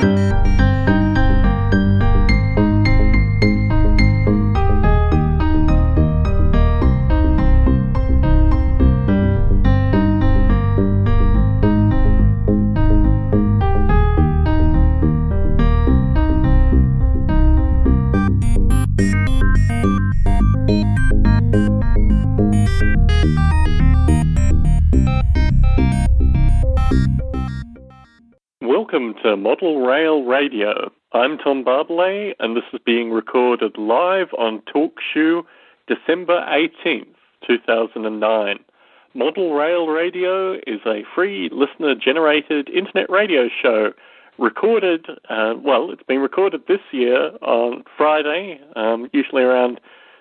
Welcome to Model Rail Radio. I'm Tom Barbalet, and this is being recorded live on TalkShoe, December 18th, 2009. Model Rail Radio is a free listener-generated internet radio show recorded, it's been recorded this year on Friday, usually around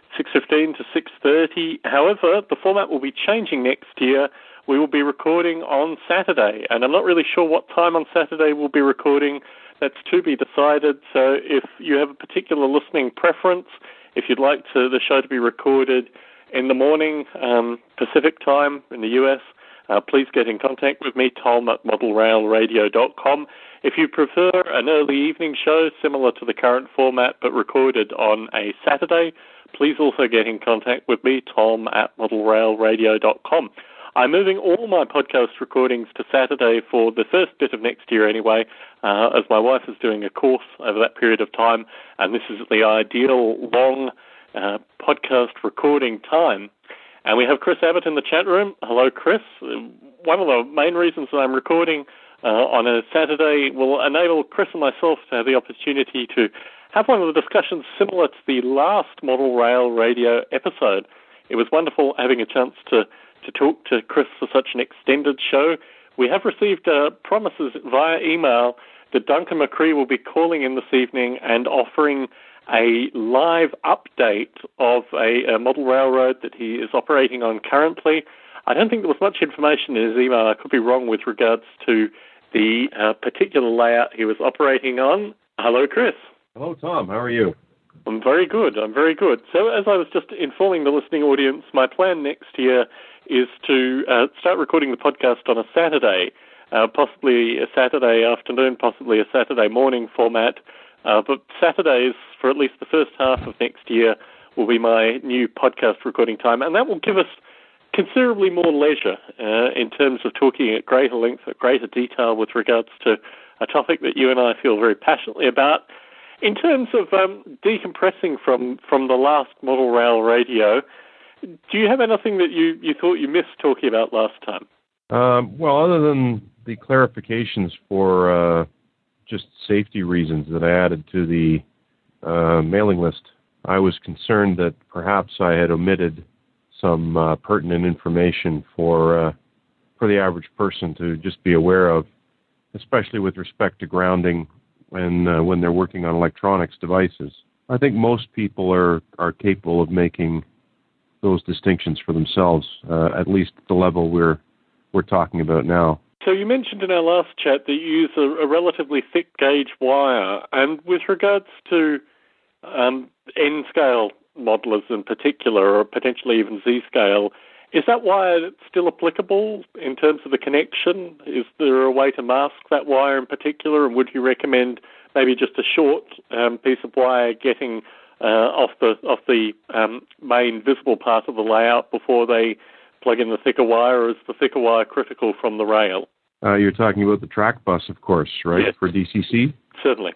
6:15 to 6:30. However, the format will be changing next year. We will be recording on Saturday, and I'm not really sure what time on Saturday we'll be recording. That's to be decided. So if you have a particular listening preference, if you'd like the show to be recorded in the morning, Pacific time in the US, please get in contact with me, Tom at modelrailradio.com. If you prefer an early evening show similar to the current format but recorded on a Saturday, please also get in contact with me, Tom at modelrailradio.com. I'm moving all my podcast recordings to Saturday for the first bit of next year anyway, as my wife is doing a course over that period of time, and this is the ideal long podcast recording time. And we have Chris Abbott in the chat room. Hello, Chris. One of the main reasons that I'm recording on a Saturday will enable Chris and myself to have the opportunity to have one of the discussions similar to the last Model Rail Radio episode. It was wonderful having a chance to talk to Chris for such an extended show. We have received promises via email that Duncan McCree will be calling in this evening and offering a live update of a model railroad that he is operating on currently. I don't think there was much information in his email. I could be wrong with regards to the particular layout he was operating on. Hello, Chris. Hello, Tom. How are you? I'm very good. So as I was just informing the listening audience, my plan next year is to start recording the podcast on a Saturday, possibly a Saturday afternoon, possibly a Saturday morning format. But Saturdays, for at least the first half of next year, will be my new podcast recording time. And that will give us considerably more leisure in terms of talking at greater length, at greater detail with regards to a topic that you and I feel very passionately about. In terms of decompressing from the last Model Rail Radio, do you have anything that you thought you missed talking about last time? Well, other than the clarifications for just safety reasons that I added to the mailing list, I was concerned that perhaps I had omitted some pertinent information for the average person to just be aware of, especially with respect to grounding when they're working on electronics devices. I think most people are capable of making those distinctions for themselves, at least at the level we're talking about now. So you mentioned in our last chat that you use a relatively thick gauge wire, and with regards to N-scale modelers in particular, or potentially even Z-scale, is that wire still applicable in terms of the connection? Is there a way to mask that wire in particular, and would you recommend maybe just a short piece of wire getting off the main visible part of the layout before they plug in the thicker wire, or is the thicker wire critical from the rail? You're talking about the track bus, of course, right, yes. For DCC? Certainly.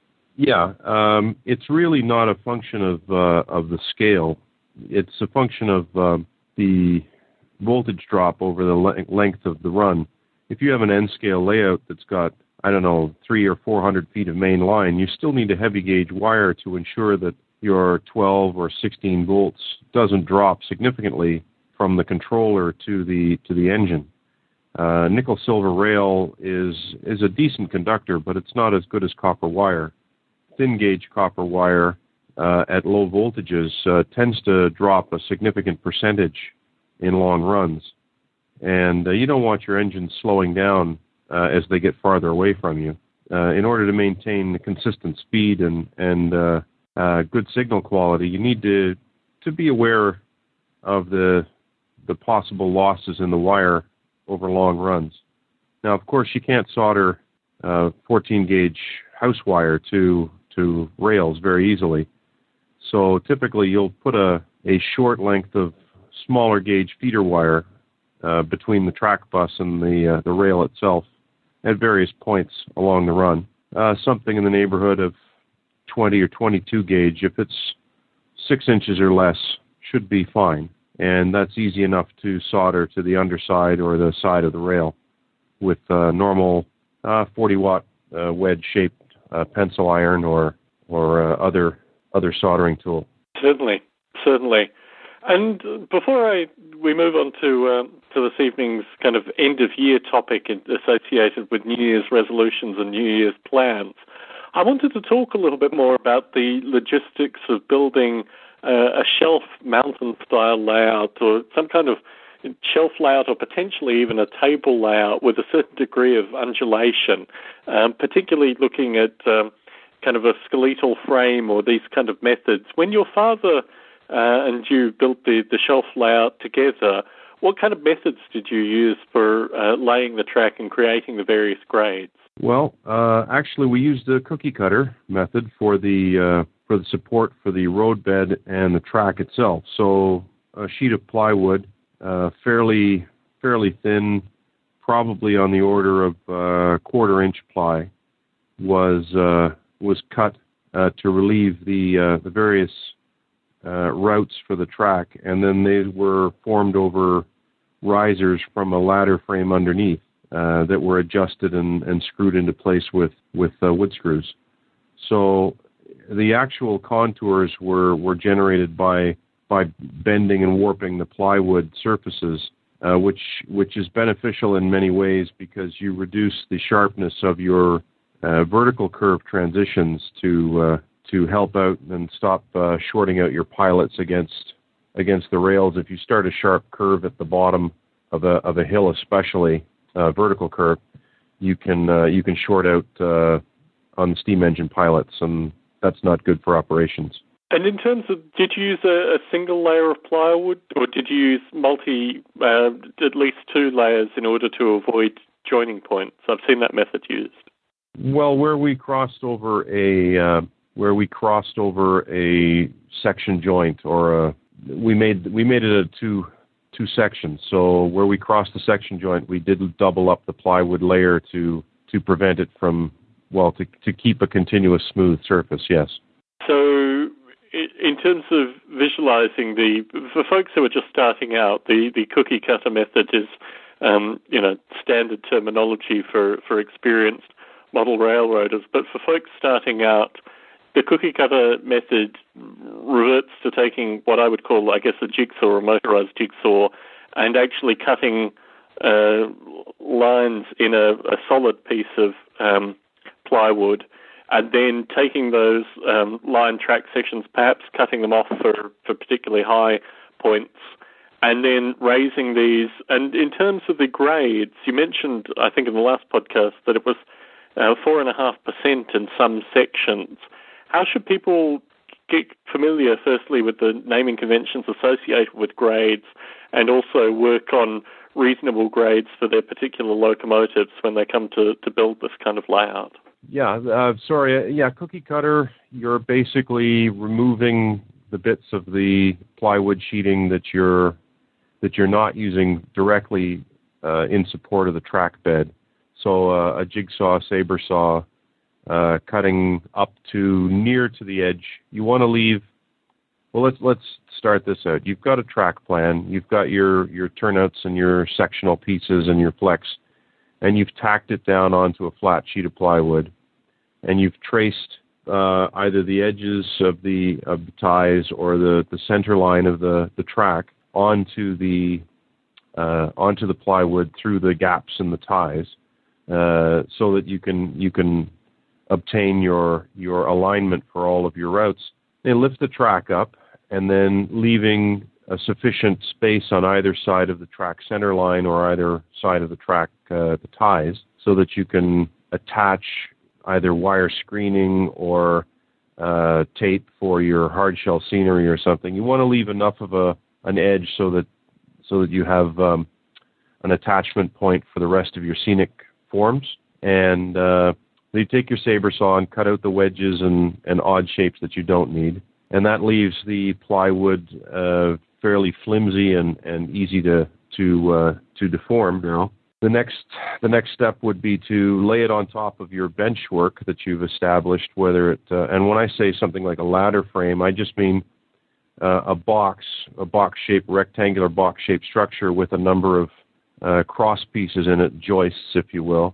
It's really not a function of the scale. It's a function of the voltage drop over the length of the run. If you have an N-scale layout that's got, 300 or 400 feet of main line, you still need a heavy gauge wire to ensure that your 12 or 16 volts doesn't drop significantly from the controller to the engine. Nickel silver rail is a decent conductor, but it's not as good as copper wire. Thin gauge copper wire at low voltages tends to drop a significant percentage in long runs, and you don't want your engines slowing down as they get farther away from you. In order to maintain the consistent speed and good signal quality, you need to be aware of the possible losses in the wire over long runs. Now, of course, you can't solder 14 gauge house wire to rails very easily. So typically you'll put a short length of smaller gauge feeder wire between the track bus and the rail itself at various points along the run. Something in the neighborhood of 20 or 22 gauge. If it's 6 inches or less, should be fine. And that's easy enough to solder to the underside or the side of the rail with normal 40-watt wedge-shaped pencil iron or other soldering tool. Certainly. And before we move on to this evening's kind of end-of-year topic associated with New Year's resolutions and New Year's plans, I wanted to talk a little bit more about the logistics of building a shelf mountain-style layout or some kind of shelf layout or potentially even a table layout with a certain degree of undulation, particularly looking at kind of a skeletal frame or these kind of methods. When your father and you built the shelf layout together, what kind of methods did you use for laying the track and creating the various grades? Well, actually, we used the cookie cutter method for the support for the roadbed and the track itself. So a sheet of plywood, fairly thin, probably on the order of 1/4 inch ply, was cut to relieve the various routes for the track, and then they were formed over risers from a ladder frame underneath that were adjusted and screwed into place with wood screws. So the actual contours were generated by bending and warping the plywood surfaces, which is beneficial in many ways because you reduce the sharpness of your vertical curve transitions to help out and stop shorting out your pilots against the rails. If you start a sharp curve at the bottom of a hill, especially vertical curve, you can short out on the steam engine pilots, and that's not good for operations. And in terms of, did you use a single layer of plywood, or did you use at least 2 layers in order to avoid joining points? I've seen that method used. Well, where we crossed over a section joint, or we made it a two sections. So where we crossed the section joint, we did double up the plywood layer to prevent it from, to keep a continuous smooth surface. Yes. So in terms of visualizing for folks who are just starting out, the cookie cutter method is, standard terminology for experienced model railroaders. But for folks starting out, the cookie cutter method reverts to taking what I would call, I guess, a jigsaw or a motorized jigsaw and actually cutting lines in a solid piece of plywood, and then taking those line track sections, perhaps cutting them off for particularly high points, and then raising these. And in terms of the grades, you mentioned, I think in the last podcast, that it was 4.5% in some sections. How should people get familiar, firstly, with the naming conventions associated with grades, and also work on reasonable grades for their particular locomotives when they come to build this kind of layout? Cookie cutter, you're basically removing the bits of the plywood sheeting that you're not using directly in support of the track bed. So a jigsaw, saber saw, cutting up to near to the edge. You want to leave. Well, let's start this out. You've got a track plan. You've got your turnouts and your sectional pieces and your flex, and you've tacked it down onto a flat sheet of plywood, and you've traced either the edges of the ties or the center line of the track onto the plywood through the gaps in the ties, so that you can obtain your alignment for all of your routes. They lift the track up, and then leaving a sufficient space on either side of the track center line or either side of the track, the ties, so that you can attach either wire screening or tape for your hardshell scenery or something. You want to leave enough of an edge so that you have an attachment point for the rest of your scenic forms. And So you take your saber saw and cut out the wedges and odd shapes that you don't need, and that leaves the plywood fairly flimsy and easy to deform now. The next step would be to lay it on top of your bench work that you've established, whether it and when I say something like a ladder frame, I just mean a box-shaped, rectangular box-shaped structure with a number of cross pieces in it, joists, if you will,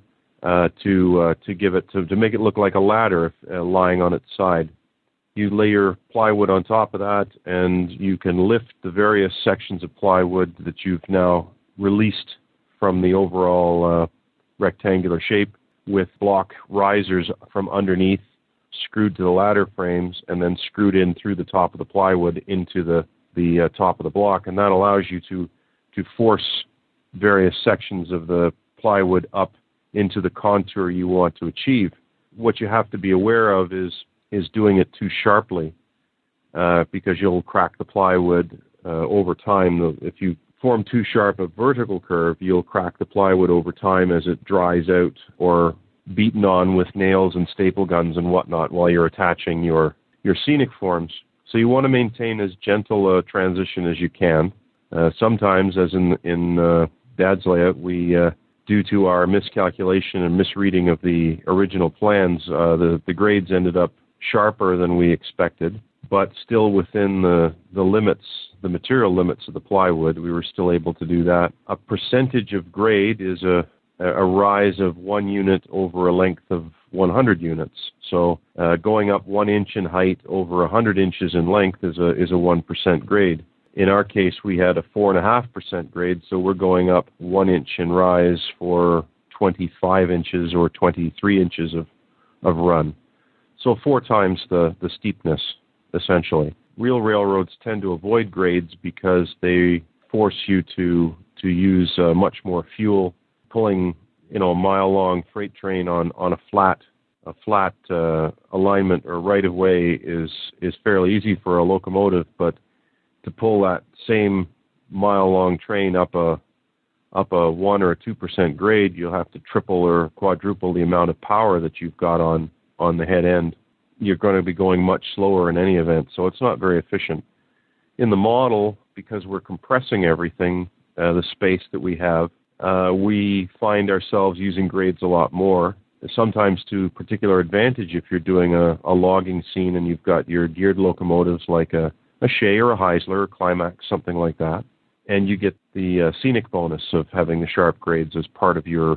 to make it look like a ladder lying on its side. You lay your plywood on top of that, and you can lift the various sections of plywood that you've now released from the overall rectangular shape with block risers from underneath screwed to the ladder frames and then screwed in through the top of the plywood into the top of the block. And that allows you to force various sections of the plywood up into the contour you want to achieve. What you have to be aware of is doing it too sharply because you'll crack the plywood over time. If you form too sharp a vertical curve, you'll crack the plywood over time as it dries out or beaten on with nails and staple guns and whatnot while you're attaching your scenic forms. So you want to maintain as gentle a transition as you can. Sometimes, as in Dad's layout, we due to our miscalculation and misreading of the original plans, the grades ended up sharper than we expected, but still within the limits, the material limits of the plywood. We were still able to do that. A percentage of grade is a rise of 1 unit over a length of 100 units. So going up 1 inch in height over 100 inches in length is a 1% grade. In our case, we had a 4.5% grade, so we're going up 1 inch in rise for 25 inches or 23 inches of run. So 4 times the steepness, essentially. Real railroads tend to avoid grades because they force you to use much more fuel. Pulling, a mile-long freight train on a flat alignment or right-of-way is fairly easy for a locomotive, but to pull that same mile-long train up a 1 or a 2% grade, you'll have to triple or quadruple the amount of power that you've got on the head end. You're going to be going much slower in any event, so it's not very efficient. In the model, because we're compressing everything, the space that we have, we find ourselves using grades a lot more, sometimes to particular advantage if you're doing a logging scene and you've got your geared locomotives like a Shea or a Heisler or Climax, something like that, and you get the scenic bonus of having the sharp grades as part of your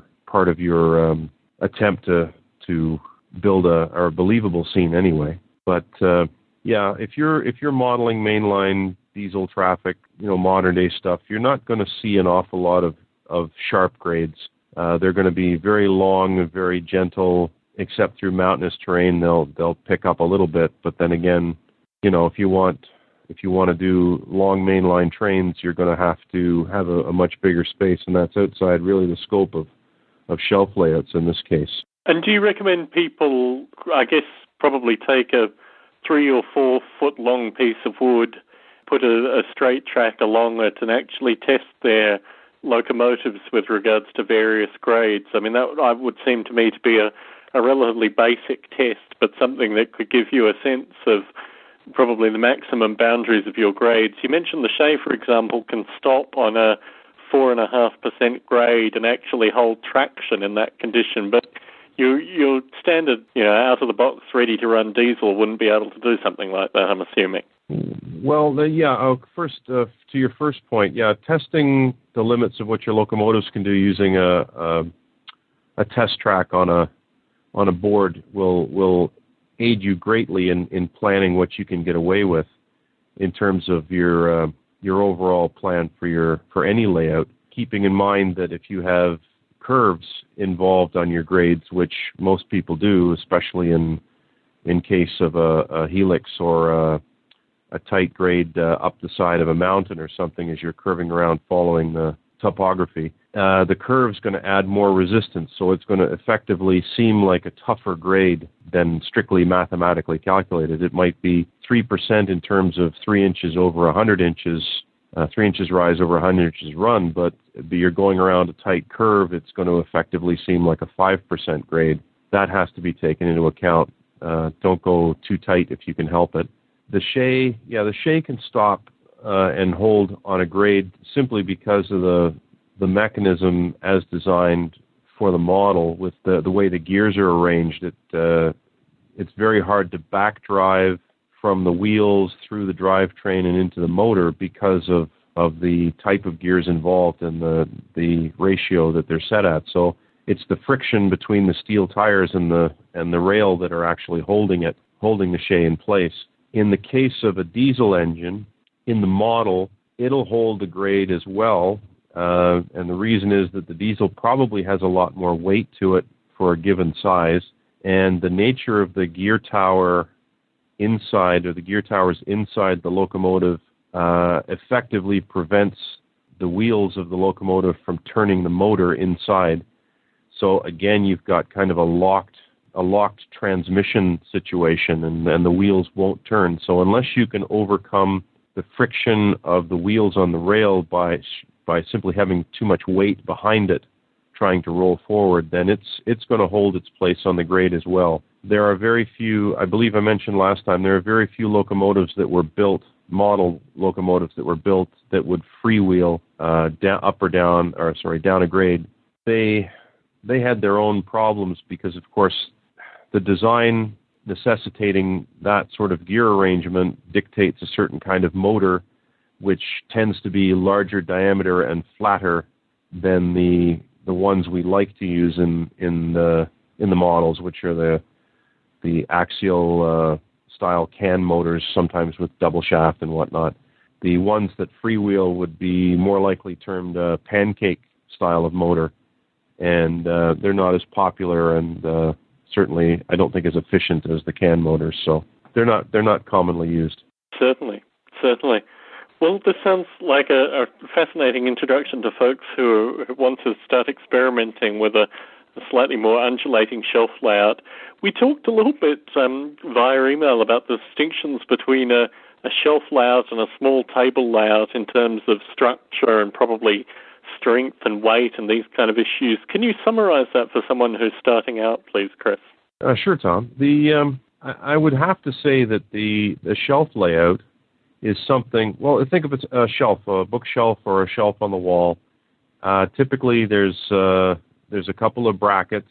attempt to build a believable scene anyway. But if you're modeling mainline diesel traffic, modern day stuff, you're not going to see an awful lot of sharp grades. They're going to be very long and very gentle, except through mountainous terrain. They'll pick up a little bit, but then again, if you want to do long mainline trains, you're going to have a much bigger space, and that's outside really the scope of shelf layouts in this case. And do you recommend people, I guess, probably take a 3 or 4 foot long piece of wood, put a straight track along it, and actually test their locomotives with regards to various grades? I mean, that would seem to me to be a relatively basic test, but something that could give you a sense of probably the maximum boundaries of your grades. You mentioned the Shea, for example, can stop on a 4.5% grade and actually hold traction in that condition, but your standard, out-of-the-box, ready-to-run diesel wouldn't be able to do something like that, I'm assuming. Well, first, to your first point, testing the limits of what your locomotives can do using a test track on a board will aid you greatly in planning what you can get away with in terms of your overall plan for any layout, keeping in mind that if you have curves involved on your grades, which most people do, especially in case of a helix or a tight grade up the side of a mountain or something as you're curving around following the topography, the curve's going to add more resistance, so it's going to effectively seem like a tougher grade than strictly mathematically calculated. It might be 3% in terms of 3 inches over 100 inches, 3 inches rise over 100 inches run, but you're going around a tight curve, it's going to effectively seem like a 5% grade. that has to be taken into account. Don't go too tight if you can help it. The shay can stop and hold on a grade simply because of the mechanism as designed for the model. With the way the gears are arranged, it's very hard to back drive from the wheels through the drivetrain and into the motor because of the type of gears involved and the ratio that they're set at. So it's the friction between the steel tires and the rail that are actually holding the shay in place. In the case of a diesel engine, in the model, it'll hold the grade as well. And the reason is that the diesel probably has a lot more weight to it for a given size. And the nature of the gear tower inside, or the gear towers inside the locomotive, effectively prevents the wheels of the locomotive from turning the motor inside. So again, you've got kind of a locked transmission situation, and the wheels won't turn. So unless you can overcome the friction of the wheels on the rail by simply having too much weight behind it trying to roll forward, then it's going to hold its place on the grade as well. There are very few, I believe I mentioned last time, there are very few locomotives that were built, model locomotives that were built that would freewheel down a grade. They had their own problems because, of course, the design necessitating that sort of gear arrangement dictates a certain kind of motor, which tends to be larger diameter and flatter than the ones we like to use in the models, which are the axial style can motors, sometimes with double shaft and whatnot. The ones that freewheel would be more likely termed a pancake style of motor, and they're not as popular and certainly I don't think as efficient as the can motors, so they're not commonly used. Certainly. Well, this sounds like a fascinating introduction to folks who want to start experimenting with a slightly more undulating shelf layout. We talked a little bit via email about the distinctions between a shelf layout and a small table layout in terms of structure and probably strength and weight and these kind of issues. Can you summarize that for someone who's starting out, please, Chris? Sure, Tom. I would have to say that the shelf layout is something, well, think of it as a shelf, a bookshelf or a shelf on the wall. Typically, there's a couple of brackets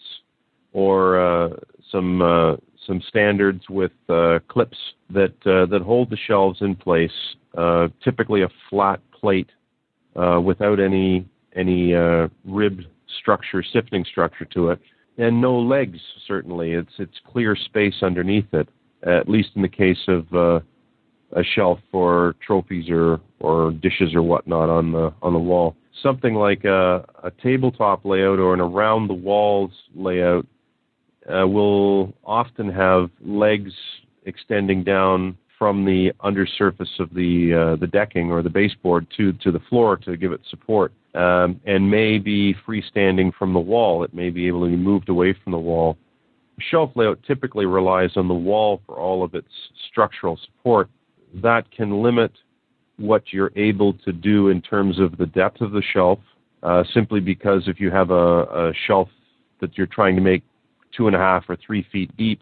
or some standards with clips that hold the shelves in place. Typically, a flat plate without any ribbed structure, sifting structure to it, and no legs. Certainly, it's clear space underneath it. At least in the case of a shelf for trophies or dishes or whatnot on the wall. Something like a tabletop layout or an around the walls layout will often have legs extending down from the undersurface of the decking or the baseboard to the floor to give it support, and may be freestanding from the wall. It may be able to be moved away from the wall. Shelf layout typically relies on the wall for all of its structural support. That can limit what you're able to do in terms of the depth of the shelf, simply because if you have a shelf that you're trying to make 2.5 or 3 feet deep,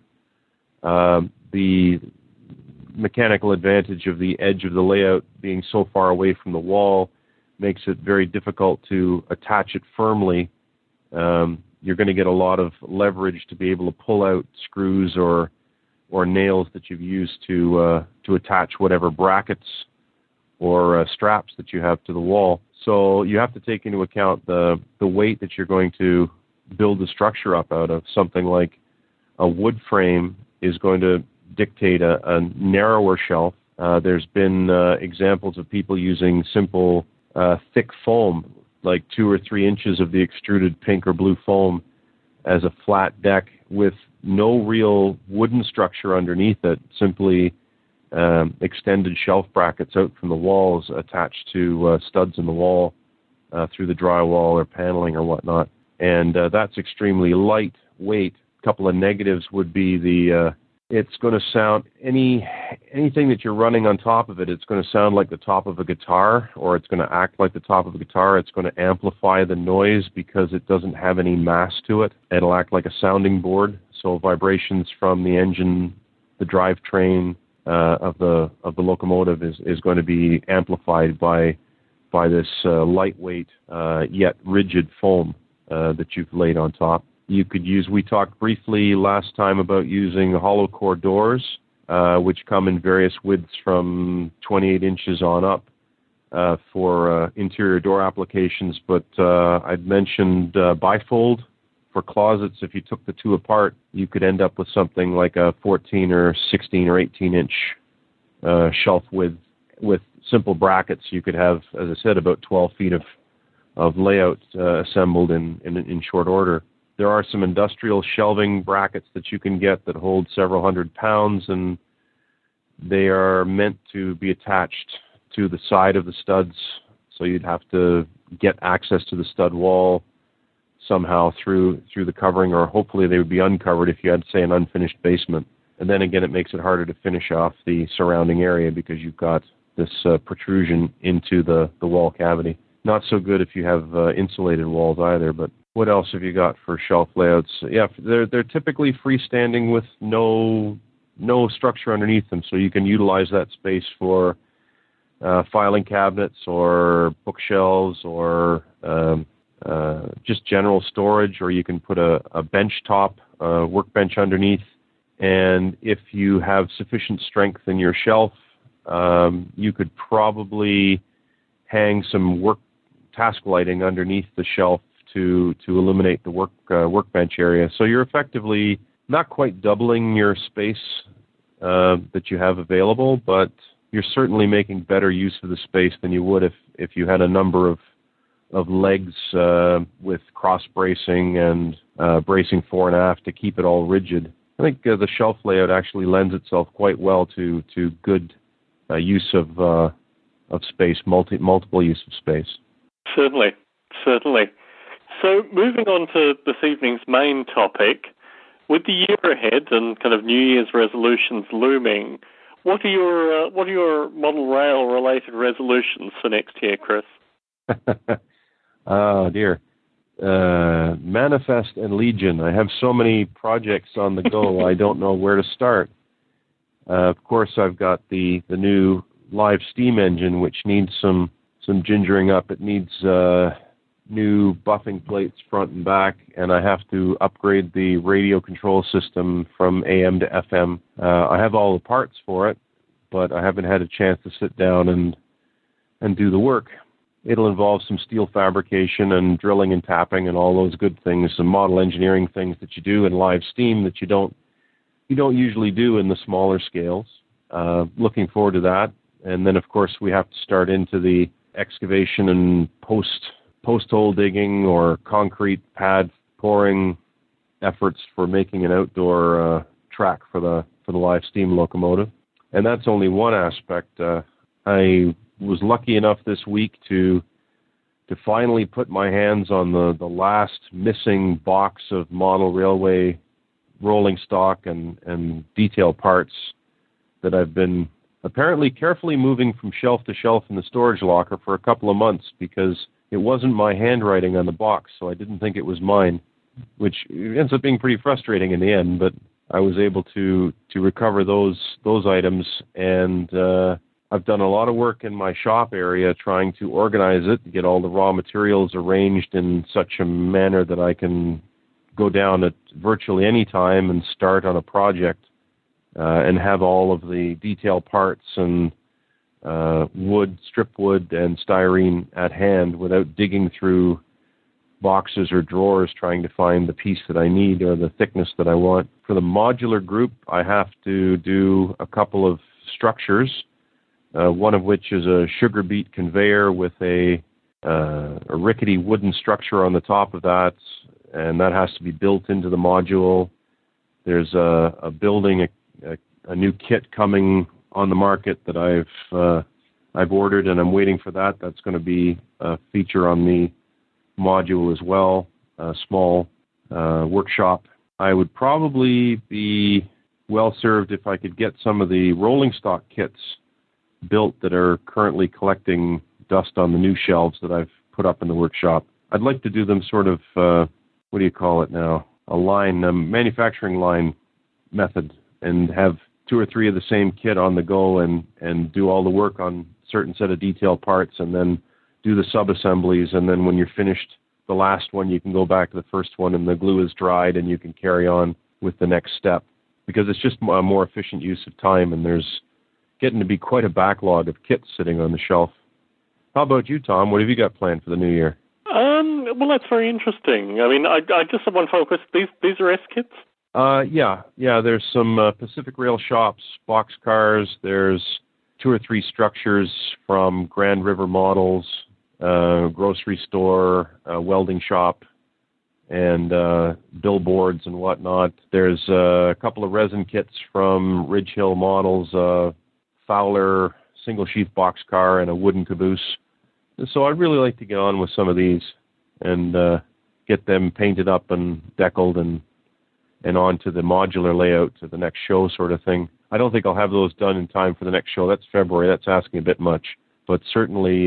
the mechanical advantage of the edge of the layout being so far away from the wall makes it very difficult to attach it firmly. You're going to get a lot of leverage to be able to pull out screws or nails that you've used to attach whatever brackets or straps that you have to the wall. So you have to take into account the weight that you're going to build the structure up out of. Something like a wood frame is going to dictate a narrower shelf. There's been examples of people using simple thick foam, like 2 or 3 inches of the extruded pink or blue foam as a flat deck with no real wooden structure underneath it, simply extended shelf brackets out from the walls attached to studs in the wall through the drywall or paneling or whatnot. And that's extremely lightweight. A couple of negatives would be it's going to sound, anything that you're running on top of it, it's going to sound like the top of a guitar, or it's going to act like the top of a guitar. It's going to amplify the noise because it doesn't have any mass to it. It'll act like a sounding board. So vibrations from the engine, the drivetrain of the locomotive is going to be amplified by this lightweight yet rigid foam that you've laid on top. You could use. We talked briefly last time about using hollow core doors, which come in various widths from 28 inches on up for interior door applications. But I'd mentioned bifold for closets. If you took the two apart, you could end up with something like a 14 or 16 or 18 inch shelf width with simple brackets. You could have, as I said, about 12 feet of layout assembled in short order. There are some industrial shelving brackets that you can get that hold several hundred pounds, and they are meant to be attached to the side of the studs, so you'd have to get access to the stud wall somehow through the covering, or hopefully they would be uncovered if you had, say, an unfinished basement. And then again, it makes it harder to finish off the surrounding area because you've got this protrusion into the wall cavity. Not so good if you have insulated walls either, but what else have you got for shelf layouts? Yeah, they're typically freestanding with no structure underneath them, so you can utilize that space for filing cabinets or bookshelves or just general storage, or you can put a bench top, workbench underneath. And if you have sufficient strength in your shelf, you could probably hang some task lighting underneath the shelf to illuminate the workbench area. So you're effectively not quite doubling your space that you have available, but you're certainly making better use of the space than you would if you had a number of legs with cross bracing and bracing fore and aft to keep it all rigid. I think the shelf layout actually lends itself quite well to good use of space, multiple use of space. Certainly. So moving on to this evening's main topic, with the year ahead and kind of New Year's resolutions looming, what are your model rail related resolutions for next year, Chris? Oh dear. Manifest and Legion. I have so many projects on the go, I don't know where to start. Of course, I've got the new live steam engine, which needs some gingering up. It needs new buffing plates front and back, and I have to upgrade the radio control system from AM to FM. I have all the parts for it, but I haven't had a chance to sit down and do the work. It'll involve some steel fabrication and drilling and tapping and all those good things, some model engineering things that you do in live steam that you don't usually do in the smaller scales. Looking forward to that. And then, of course, we have to start into the excavation and post-hole digging or concrete pad pouring efforts for making an outdoor track for the live steam locomotive. And that's only one aspect. I was lucky enough this week to finally put my hands on the last missing box of model railway rolling stock and detail parts that I've been apparently carefully moving from shelf to shelf in the storage locker for a couple of months because it wasn't my handwriting on the box, so I didn't think it was mine, which ends up being pretty frustrating in the end, but I was able to recover those items, and I've done a lot of work in my shop area trying to organize it, get all the raw materials arranged in such a manner that I can go down at virtually any time and start on a project and have all of the detail parts and wood, strip wood, and styrene at hand without digging through boxes or drawers trying to find the piece that I need or the thickness that I want. For the modular group, I have to do a couple of structures, one of which is a sugar beet conveyor with a rickety wooden structure on the top of that, and that has to be built into the module. There's a building, a new kit coming on the market that I've ordered, and I'm waiting for that. That's going to be a feature on the module as well, a small workshop. I would probably be well served if I could get some of the rolling stock kits built that are currently collecting dust on the new shelves that I've put up in the workshop. I'd like to do them sort of, what do you call it now? a manufacturing line method, and have 2 or 3 of the same kit on the go, and do all the work on certain set of detail parts, and then do the sub-assemblies, and then when you're finished the last one, you can go back to the first one, and the glue is dried, and you can carry on with the next step, because it's just a more efficient use of time, and there's getting to be quite a backlog of kits sitting on the shelf. How about you, Tom? What have you got planned for the new year? Well, that's very interesting. I mean, I just have one focus. These are S-kits? Yeah. There's some Pacific Rail shops, boxcars. There's 2 or 3 structures from Grand River Models, grocery store, welding shop, and billboards and whatnot. There's a couple of resin kits from Ridge Hill Models, Fowler single-sheath boxcar, and a wooden caboose. So I'd really like to get on with some of these and get them painted up and deckled and onto the modular layout to the next show sort of thing. I don't think I'll have those done in time for the next show. That's February. That's asking a bit much. But certainly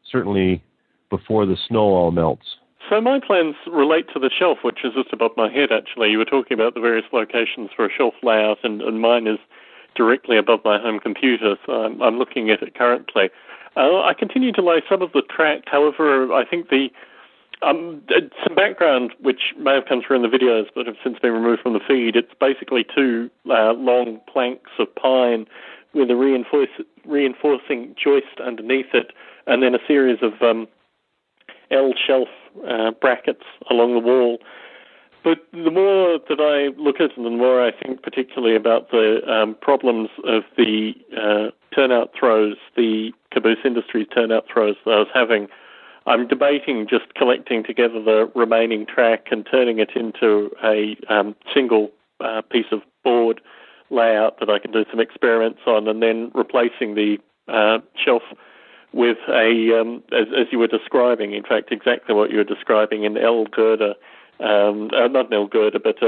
before the snow all melts. So my plans relate to the shelf, which is just above my head, actually. You were talking about the various locations for a shelf layout, and mine is directly above my home computer, so I'm looking at it currently. I continue to lay some of the track. However, I think some background, which may have come through in the videos but have since been removed from the feed, it's basically 2 long planks of pine with a reinforcing joist underneath it, and then a series of L-shelf brackets along the wall. But the more that I look at it, the more I think particularly about the problems of the turnout throws, the Caboose Industries turnout throws that I was having. I'm debating just collecting together the remaining track and turning it into a single piece of board layout that I can do some experiments on, and then replacing the shelf with a, as you were describing, in fact, exactly what you were describing, an L girder, not an L girder, but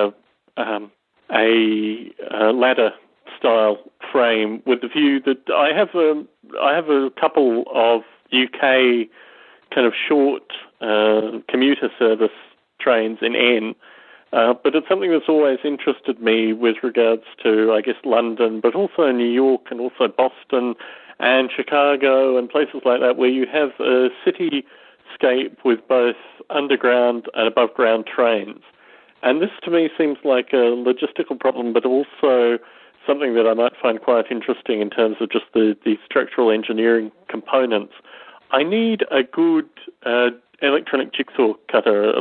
a ladder-style frame, with the view that I have a couple of UK kind of short commuter service trains in N, but it's something that's always interested me with regards to, I guess, London, but also New York and also Boston and Chicago and places like that, where you have a cityscape with both underground and above-ground trains. And this, to me, seems like a logistical problem, but also something that I might find quite interesting in terms of just the structural engineering components. I need a good electric jigsaw cutter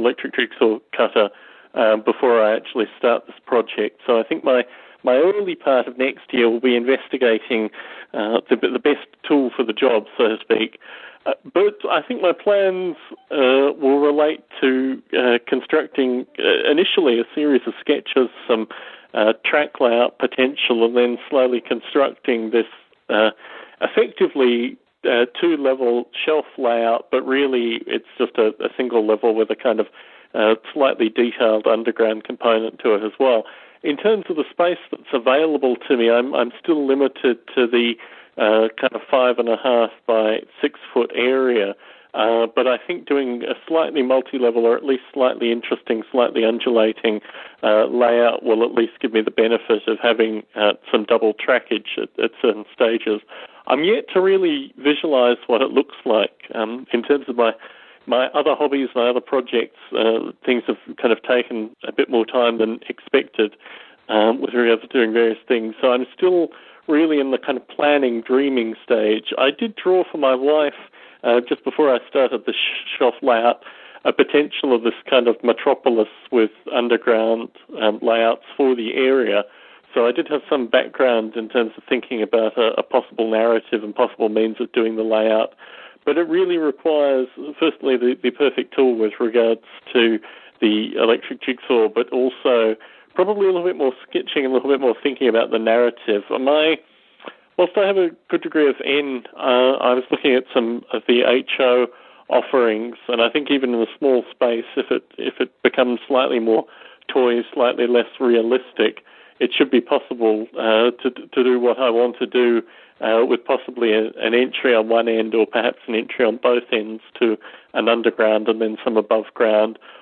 before I actually start this project. So I think my early part of next year will be investigating the best tool for the job, so to speak. But I think my plans will relate to constructing initially a series of sketches, some track layout potential, and then slowly constructing this effectively 2-level shelf layout, but really it's just a single level with a kind of slightly detailed underground component to it as well. In terms of the space that's available to me, I'm still limited to the kind of 5.5 by 6 foot area, but I think doing a slightly multi-level, or at least slightly interesting, slightly undulating layout will at least give me the benefit of having some double trackage at certain stages. I'm yet to really visualize what it looks like. In terms of my other hobbies, my other projects, things have kind of taken a bit more time than expected with regards to doing various things. So I'm still really in the kind of planning, dreaming stage. I did draw for my wife, just before I started the shelf layout, a potential of this kind of metropolis with underground layouts for the area. So I did have some background in terms of thinking about a possible narrative and possible means of doing the layout. But it really requires, firstly, the perfect tool with regards to the electric jigsaw, but also probably a little bit more sketching, a little bit more thinking about the narrative. Whilst I have a good degree of N, I was looking at some of the HO offerings, and I think even in a small space, if it becomes slightly more toy, slightly less realistic, it should be possible to do what I want to do with possibly an entry on one end, or perhaps an entry on both ends to an underground and then some above ground,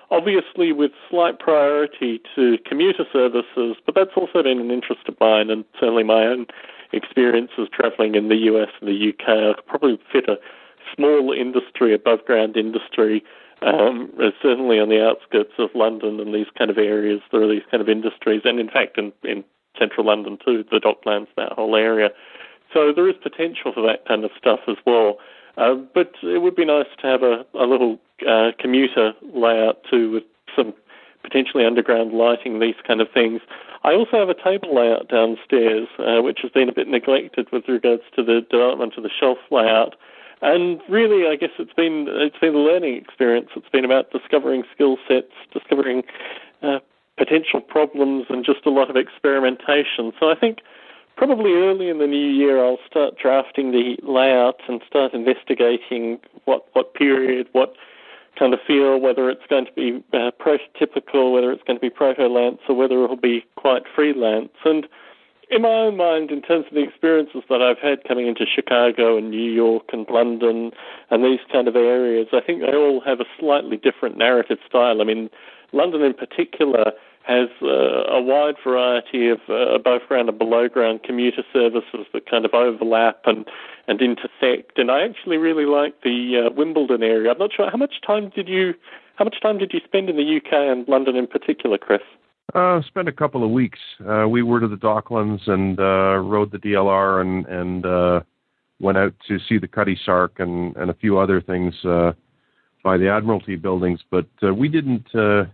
obviously with slight priority to commuter services, but that's also been an interest of mine, and certainly my own experiences travelling in the US and the UK. I could probably fit a small industry, above-ground industry, certainly on the outskirts of London and these kind of areas. There are these kind of industries, and in fact in central London too, the Docklands, that whole area. So there is potential for that kind of stuff as well. But it would be nice to have a little commuter layout too, with some potentially underground lighting, these kind of things. I also have a table layout downstairs, which has been a bit neglected with regards to the development of the shelf layout. And really, I guess it's been a learning experience. It's been about discovering skill sets, discovering potential problems, and just a lot of experimentation. So I think probably early in the new year, I'll start drafting the layout and start investigating what period, what kind of feel, whether it's going to be prototypical, whether it's going to be proto-Lance, or whether it'll be quite freelance. And in my own mind, in terms of the experiences that I've had coming into Chicago and New York and London and these kind of areas, I think they all have a slightly different narrative style. I mean, London in particular has a wide variety of above-ground and below-ground commuter services that kind of overlap and intersect. And I actually really like the Wimbledon area. I'm not sure how much time did you spend in the UK and London in particular, Chris? Spent a couple of weeks. We were to the Docklands and rode the DLR and went out to see the Cutty Sark and a few other things by the Admiralty buildings. But we didn't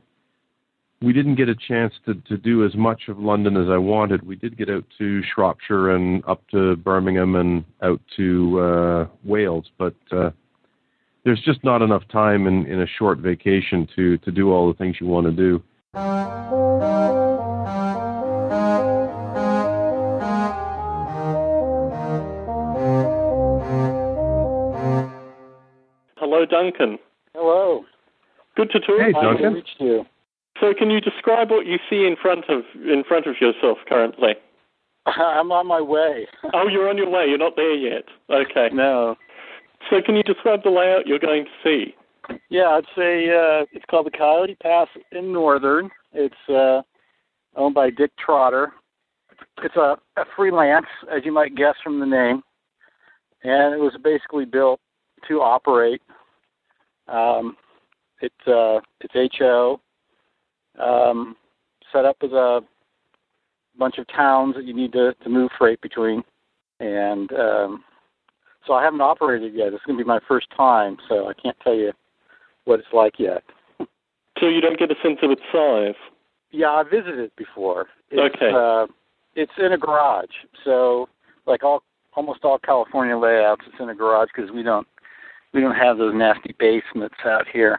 get a chance to do as much of London as I wanted. We did get out to Shropshire and up to Birmingham and out to Wales, but there's just not enough time in a short vacation to do all the things you want to do. Hello, Duncan. Hello. Good to talk. Hey, Duncan. I reached you. So, can you describe what you see in front of yourself currently? I'm on my way. Oh, you're on your way. You're not there yet. Okay. No. So, can you describe the layout you're going to see? Yeah, it's called the Coyote Pass in Northern. It's owned by Dick Trotter. It's a freelance, as you might guess from the name, and it was basically built to operate. It's HO. Set up as a bunch of towns that you need to move freight between. And so I haven't operated yet. It's going to be my first time, so I can't tell you what it's like yet. So you don't get a sense of its size? Yeah, I visited before. Okay. It's in a garage. So like almost all California layouts, it's in a garage because we don't have those nasty basements out here.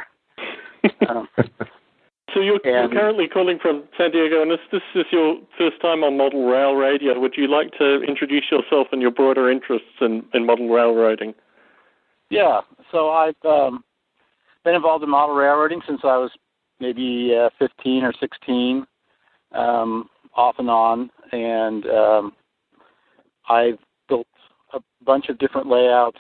So you're currently calling from San Diego, and this is your first time on Model Rail Radio. Would you like to introduce yourself and your broader interests in model railroading? Yeah, so I've been involved in model railroading since I was maybe 15 or 16, off and on, and I've built a bunch of different layouts.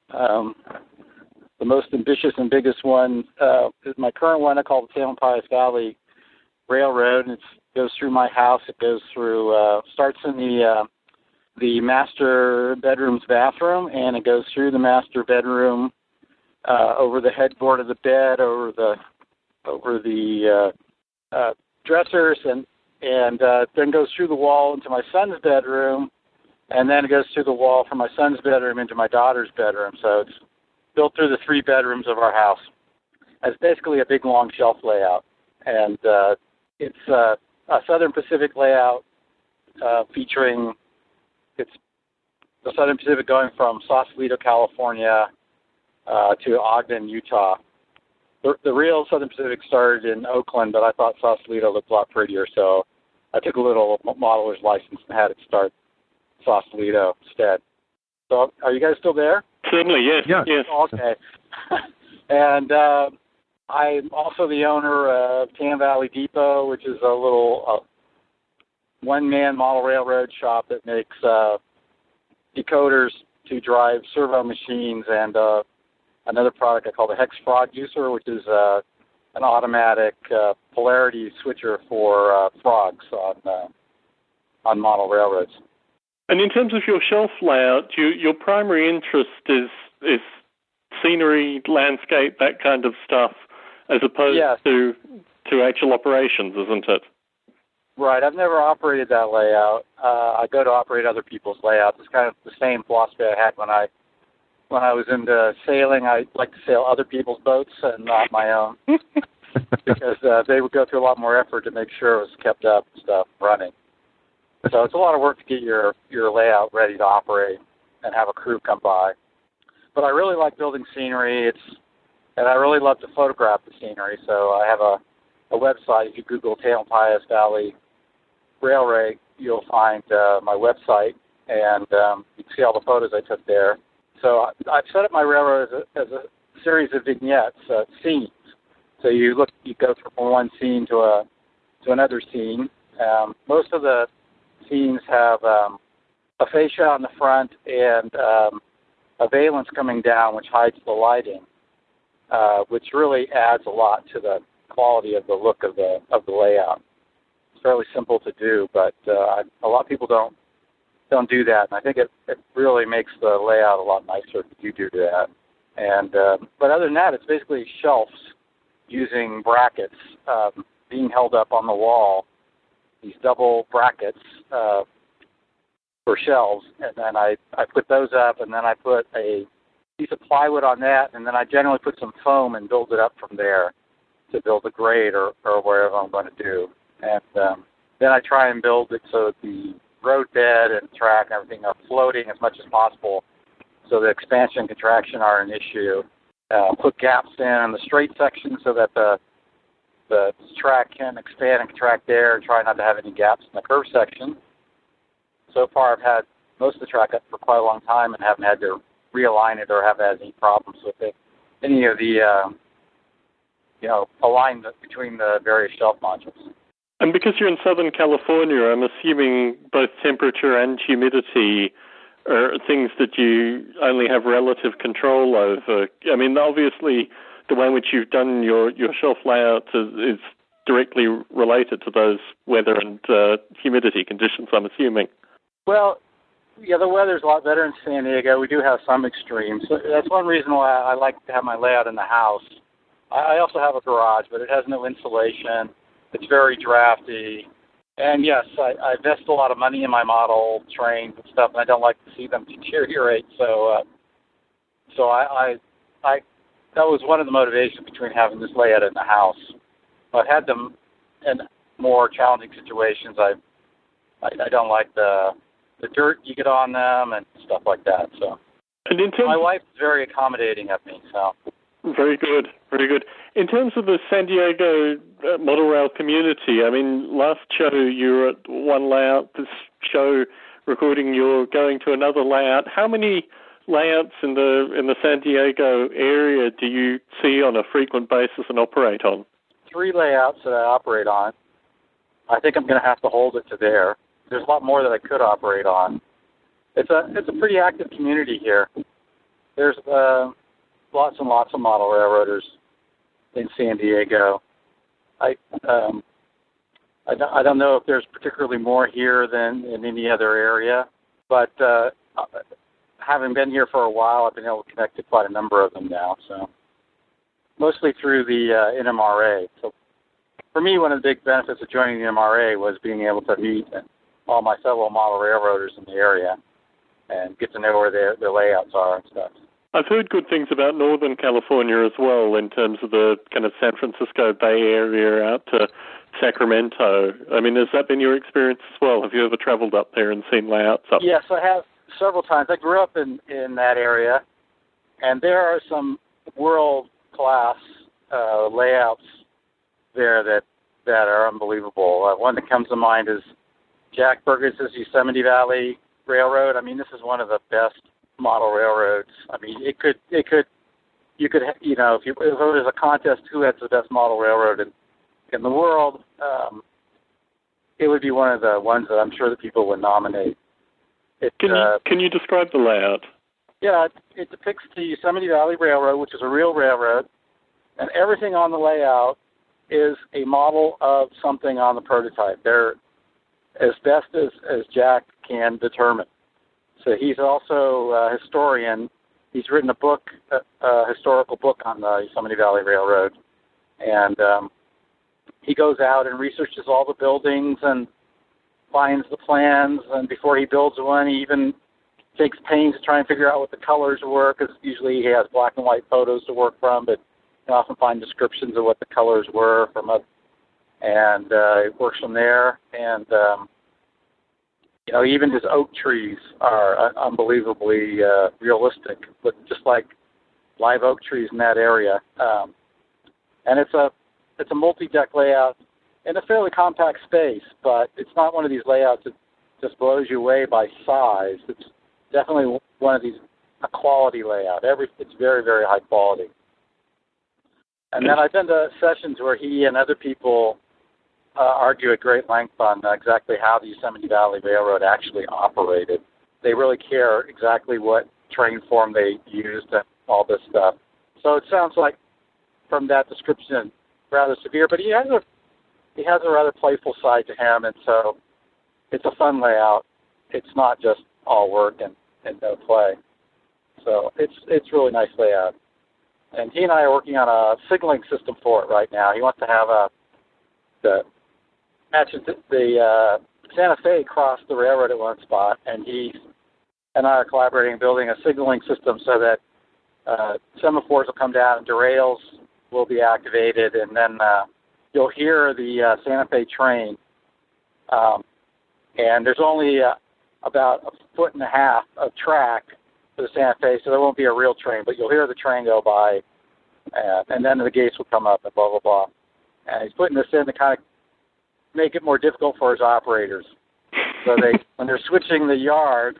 The most ambitious and biggest one is my current one. I call the Tamalpais Valley Railroad, and it goes through my house. It goes through, starts in the master bedroom's bathroom, and it goes through the master bedroom, over the headboard of the bed, over the dressers, and then goes through the wall into my son's bedroom, and then it goes through the wall from my son's bedroom into my daughter's bedroom. So it's built through the three bedrooms of our house. It's basically a big, long shelf layout. And it's a Southern Pacific layout featuring the Southern Pacific going from Sausalito, California to Ogden, Utah. The real Southern Pacific started in Oakland, but I thought Sausalito looked a lot prettier, so I took a little modeler's license and had it start Sausalito instead. So are you guys still there? Certainly, yes. Yeah. Yes. Okay. And I'm also the owner of Tam Valley Depot, which is a little one-man model railroad shop that makes decoders to drive servo machines, and another product I call the Hex Frog Juicer, which is a an automatic polarity switcher for frogs on model railroads. And in terms of your shelf layout, your primary interest is scenery, landscape, that kind of stuff, as opposed to actual operations, isn't it? Right. I've never operated that layout. I go to operate other people's layouts. It's kind of the same philosophy I had when I was into sailing. I like to sail other people's boats and not my own because they would go through a lot more effort to make sure it was kept up and stuff running. So it's a lot of work to get your layout ready to operate and have a crew come by. But I really like building scenery. And I really love to photograph the scenery. So I have a website. If you Google Tamalpais Valley Railway, you'll find my website, and you can see all the photos I took there. So I've set up my railroad as a series of vignettes, scenes. So you go from one scene to another scene. Most of the scenes have a fascia on the front and a valance coming down, which hides the lighting, which really adds a lot to the quality of the look of the layout. It's fairly simple to do, but a lot of people don't do that, and I think it really makes the layout a lot nicer if you do that. And but other than that, it's basically shelves using brackets being held up on the wall, these double brackets for shelves, and then I put those up, and then I put a piece of plywood on that, and then I generally put some foam and build it up from there to build a grade or wherever I'm going to do. And then I try and build it so that the road bed and track and everything are floating as much as possible so the expansion and contraction are an issue. Put gaps in the straight section so that the track can expand and contract there, and try not to have any gaps in the curve section. So far I've had most of the track up for quite a long time and haven't had to realign it or have had any problems with it. Any of the alignment between the various shelf modules. And because you're in Southern California, I'm assuming both temperature and humidity are things that you only have relative control over. I mean, obviously, the way in which you've done your shelf layout is directly related to those weather and humidity conditions, I'm assuming. Well, yeah, the weather's a lot better in San Diego. We do have some extremes. So that's one reason why I like to have my layout in the house. I also have a garage, but it has no insulation. It's very drafty. And yes, I invest a lot of money in my model trains and stuff, and I don't like to see them deteriorate. So that was one of the motivations between having this layout in the house. I've had them in more challenging situations. I don't like the dirt you get on them and stuff like that. So, and my wife is very accommodating of me. So. Very good, very good. In terms of the San Diego model rail community, I mean, last show you were at one layout. This show recording, you're going to another layout. How many layouts in the San Diego area do you see on a frequent basis and operate on? 3 layouts that I operate on. I think I'm going to have to hold it to there. There's a lot more that I could operate on. It's a pretty active community here. There's lots and lots of model railroaders in San Diego. I don't know if there's particularly more here than in any other area, but having been here for a while, I've been able to connect to quite a number of them now. So mostly through the NMRA. So for me, one of the big benefits of joining the NMRA was being able to meet all my fellow model railroaders in the area and get to know where their layouts are and stuff. I've heard good things about Northern California as well in terms of the kind of San Francisco Bay Area out to Sacramento. I mean, has that been your experience as well? Have you ever traveled up there and seen layouts up? Yes, I have several times. I grew up in that area, and there are some world-class layouts there that are unbelievable. One that comes to mind is Jack Burgess's Yosemite Valley Railroad. I mean, this is one of the best model railroads. I mean, you could, if it was a contest who had the best model railroad in the world, it would be one of the ones that I'm sure that people would nominate. Can you describe the layout? Yeah, it depicts the Yosemite Valley Railroad, which is a real railroad, and everything on the layout is a model of something on the prototype. They're as best as Jack can determine. So he's also a historian. He's written a book, a historical book on the Yosemite Valley Railroad. And he goes out and researches all the buildings and finds the plans. And before he builds one, he even takes pains to try and figure out what the colors were, because usually he has black and white photos to work from, but you can often find descriptions of what the colors were from it. And it works from there. And, even his oak trees are unbelievably realistic, but just like live oak trees in that area. And it's a multi-deck layout in a fairly compact space, but it's not one of these layouts that just blows you away by size. It's definitely one of these, a quality layout. It's very, very high quality. And then I've been to sessions where he and other people argue at great length on exactly how the Yosemite Valley Railroad actually operated. They really care exactly what train form they used and all this stuff. So it sounds like, from that description, rather severe, but he has a rather playful side to him, and so it's a fun layout. It's not just all work and no play. So it's really nice layout. And he and I are working on a signaling system for it right now. He wants to have the Santa Fe cross the railroad at one spot, and he and I are collaborating, building a signaling system so that semaphores will come down and derails will be activated, and then you'll hear the Santa Fe train. And there's only about 1.5 feet of track for the Santa Fe, so there won't be a real train, but you'll hear the train go by, and then the gates will come up and blah, blah, blah. And he's putting this in to kind of make it more difficult for his operators. So when they're switching the yard,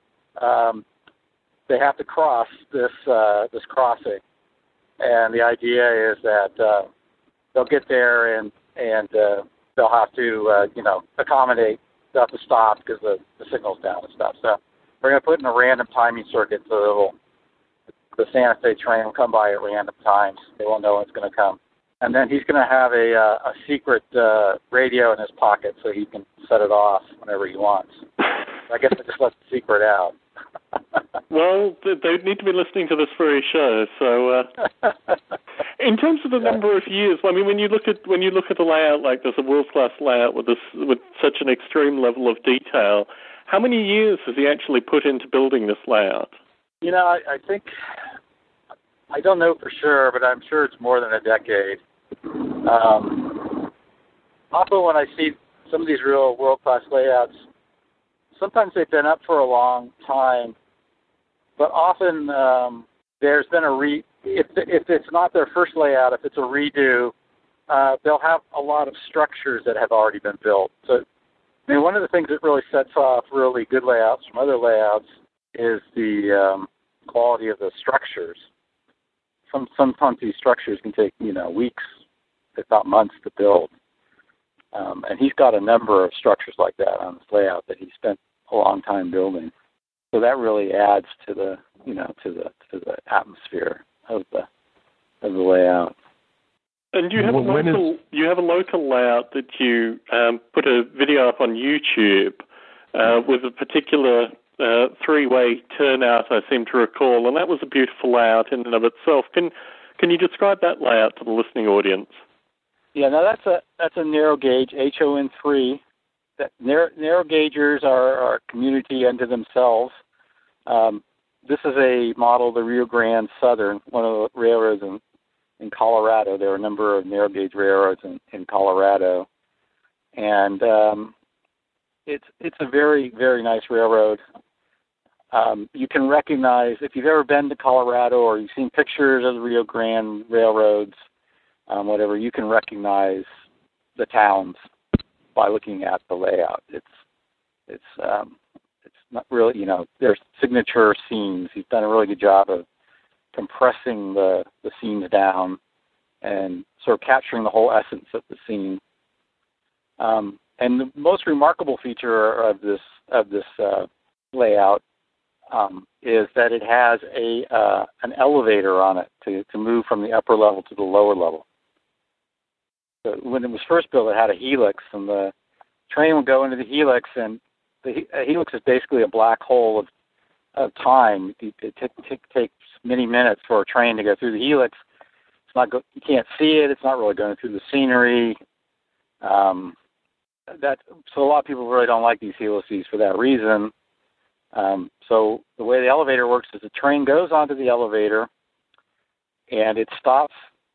they have to cross this crossing. And the idea is that they'll get there and they'll have to, accommodate. They'll have to stop because the signal's down and stuff. So we're going to put in a random timing circuit so the Santa Fe train will come by at random times. They won't know when it's going to come. And then he's going to have a secret radio in his pocket so he can set it off whenever he wants. I guess I just let the secret out. Well, they need to be listening to this very show. So, in terms of the number of years, I mean, when you look at a layout like this, a world-class layout with such an extreme level of detail, how many years has he actually put into building this layout? I think, I don't know for sure, but I'm sure it's more than a decade. Often when I see some of these real world-class layouts, sometimes they've been up for a long time, but often there's been if it's not their first layout, if it's a redo, they'll have a lot of structures that have already been built. So, I mean, one of the things that really sets off really good layouts from other layouts is the quality of the structures. Sometimes these structures can take, weeks, if not months, to build. And he's got a number of structures like that on this layout that he spent a long time building. So that really adds to the, to the atmosphere of the layout. And you have a local layout that you put a video up on YouTube with a particular three-way turnout, I seem to recall, and that was a beautiful layout in and of itself. Can you describe that layout to the listening audience? Yeah, now that's a narrow gauge HON3. That narrow gaugers are a community unto themselves. This is a model of the Rio Grande Southern, one of the railroads in Colorado. There are a number of narrow gauge railroads in Colorado, and it's a very, very nice railroad. You can recognize, if you've ever been to Colorado or you've seen pictures of the Rio Grande railroads, whatever, you can recognize the towns by looking at the layout. It's not really, there's signature scenes. He's done a really good job of compressing the scenes down and sort of capturing the whole essence of the scene. And the most remarkable feature of this layout is that it has an elevator on it to move from the upper level to the lower level. when it was first built, it had a helix, and the train would go into the helix, and a helix is basically a black hole of time. It takes many minutes for a train to go through the helix. You can't see it. It's not really going through the scenery. So a lot of people really don't like these helices for that reason. So the way the elevator works is the train goes onto the elevator, and it stops.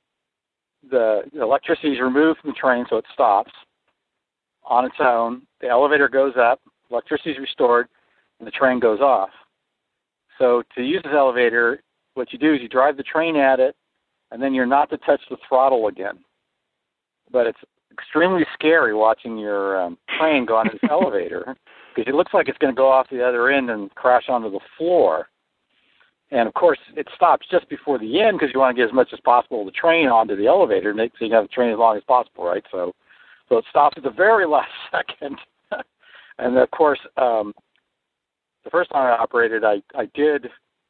The electricity is removed from the train, so it stops on its own. The elevator goes up, electricity is restored, and the train goes off. So to use this elevator, what you do is you drive the train at it, and then you're not to touch the throttle again. But it's extremely scary watching your train go on this elevator, because it looks like it's going to go off the other end and crash onto the floor. And, of course, it stops just before the end because you want to get as much as possible of the train onto the elevator, so you can have the train as long as possible, right? So it stops at the very last second. And, of course, the first time I operated, I did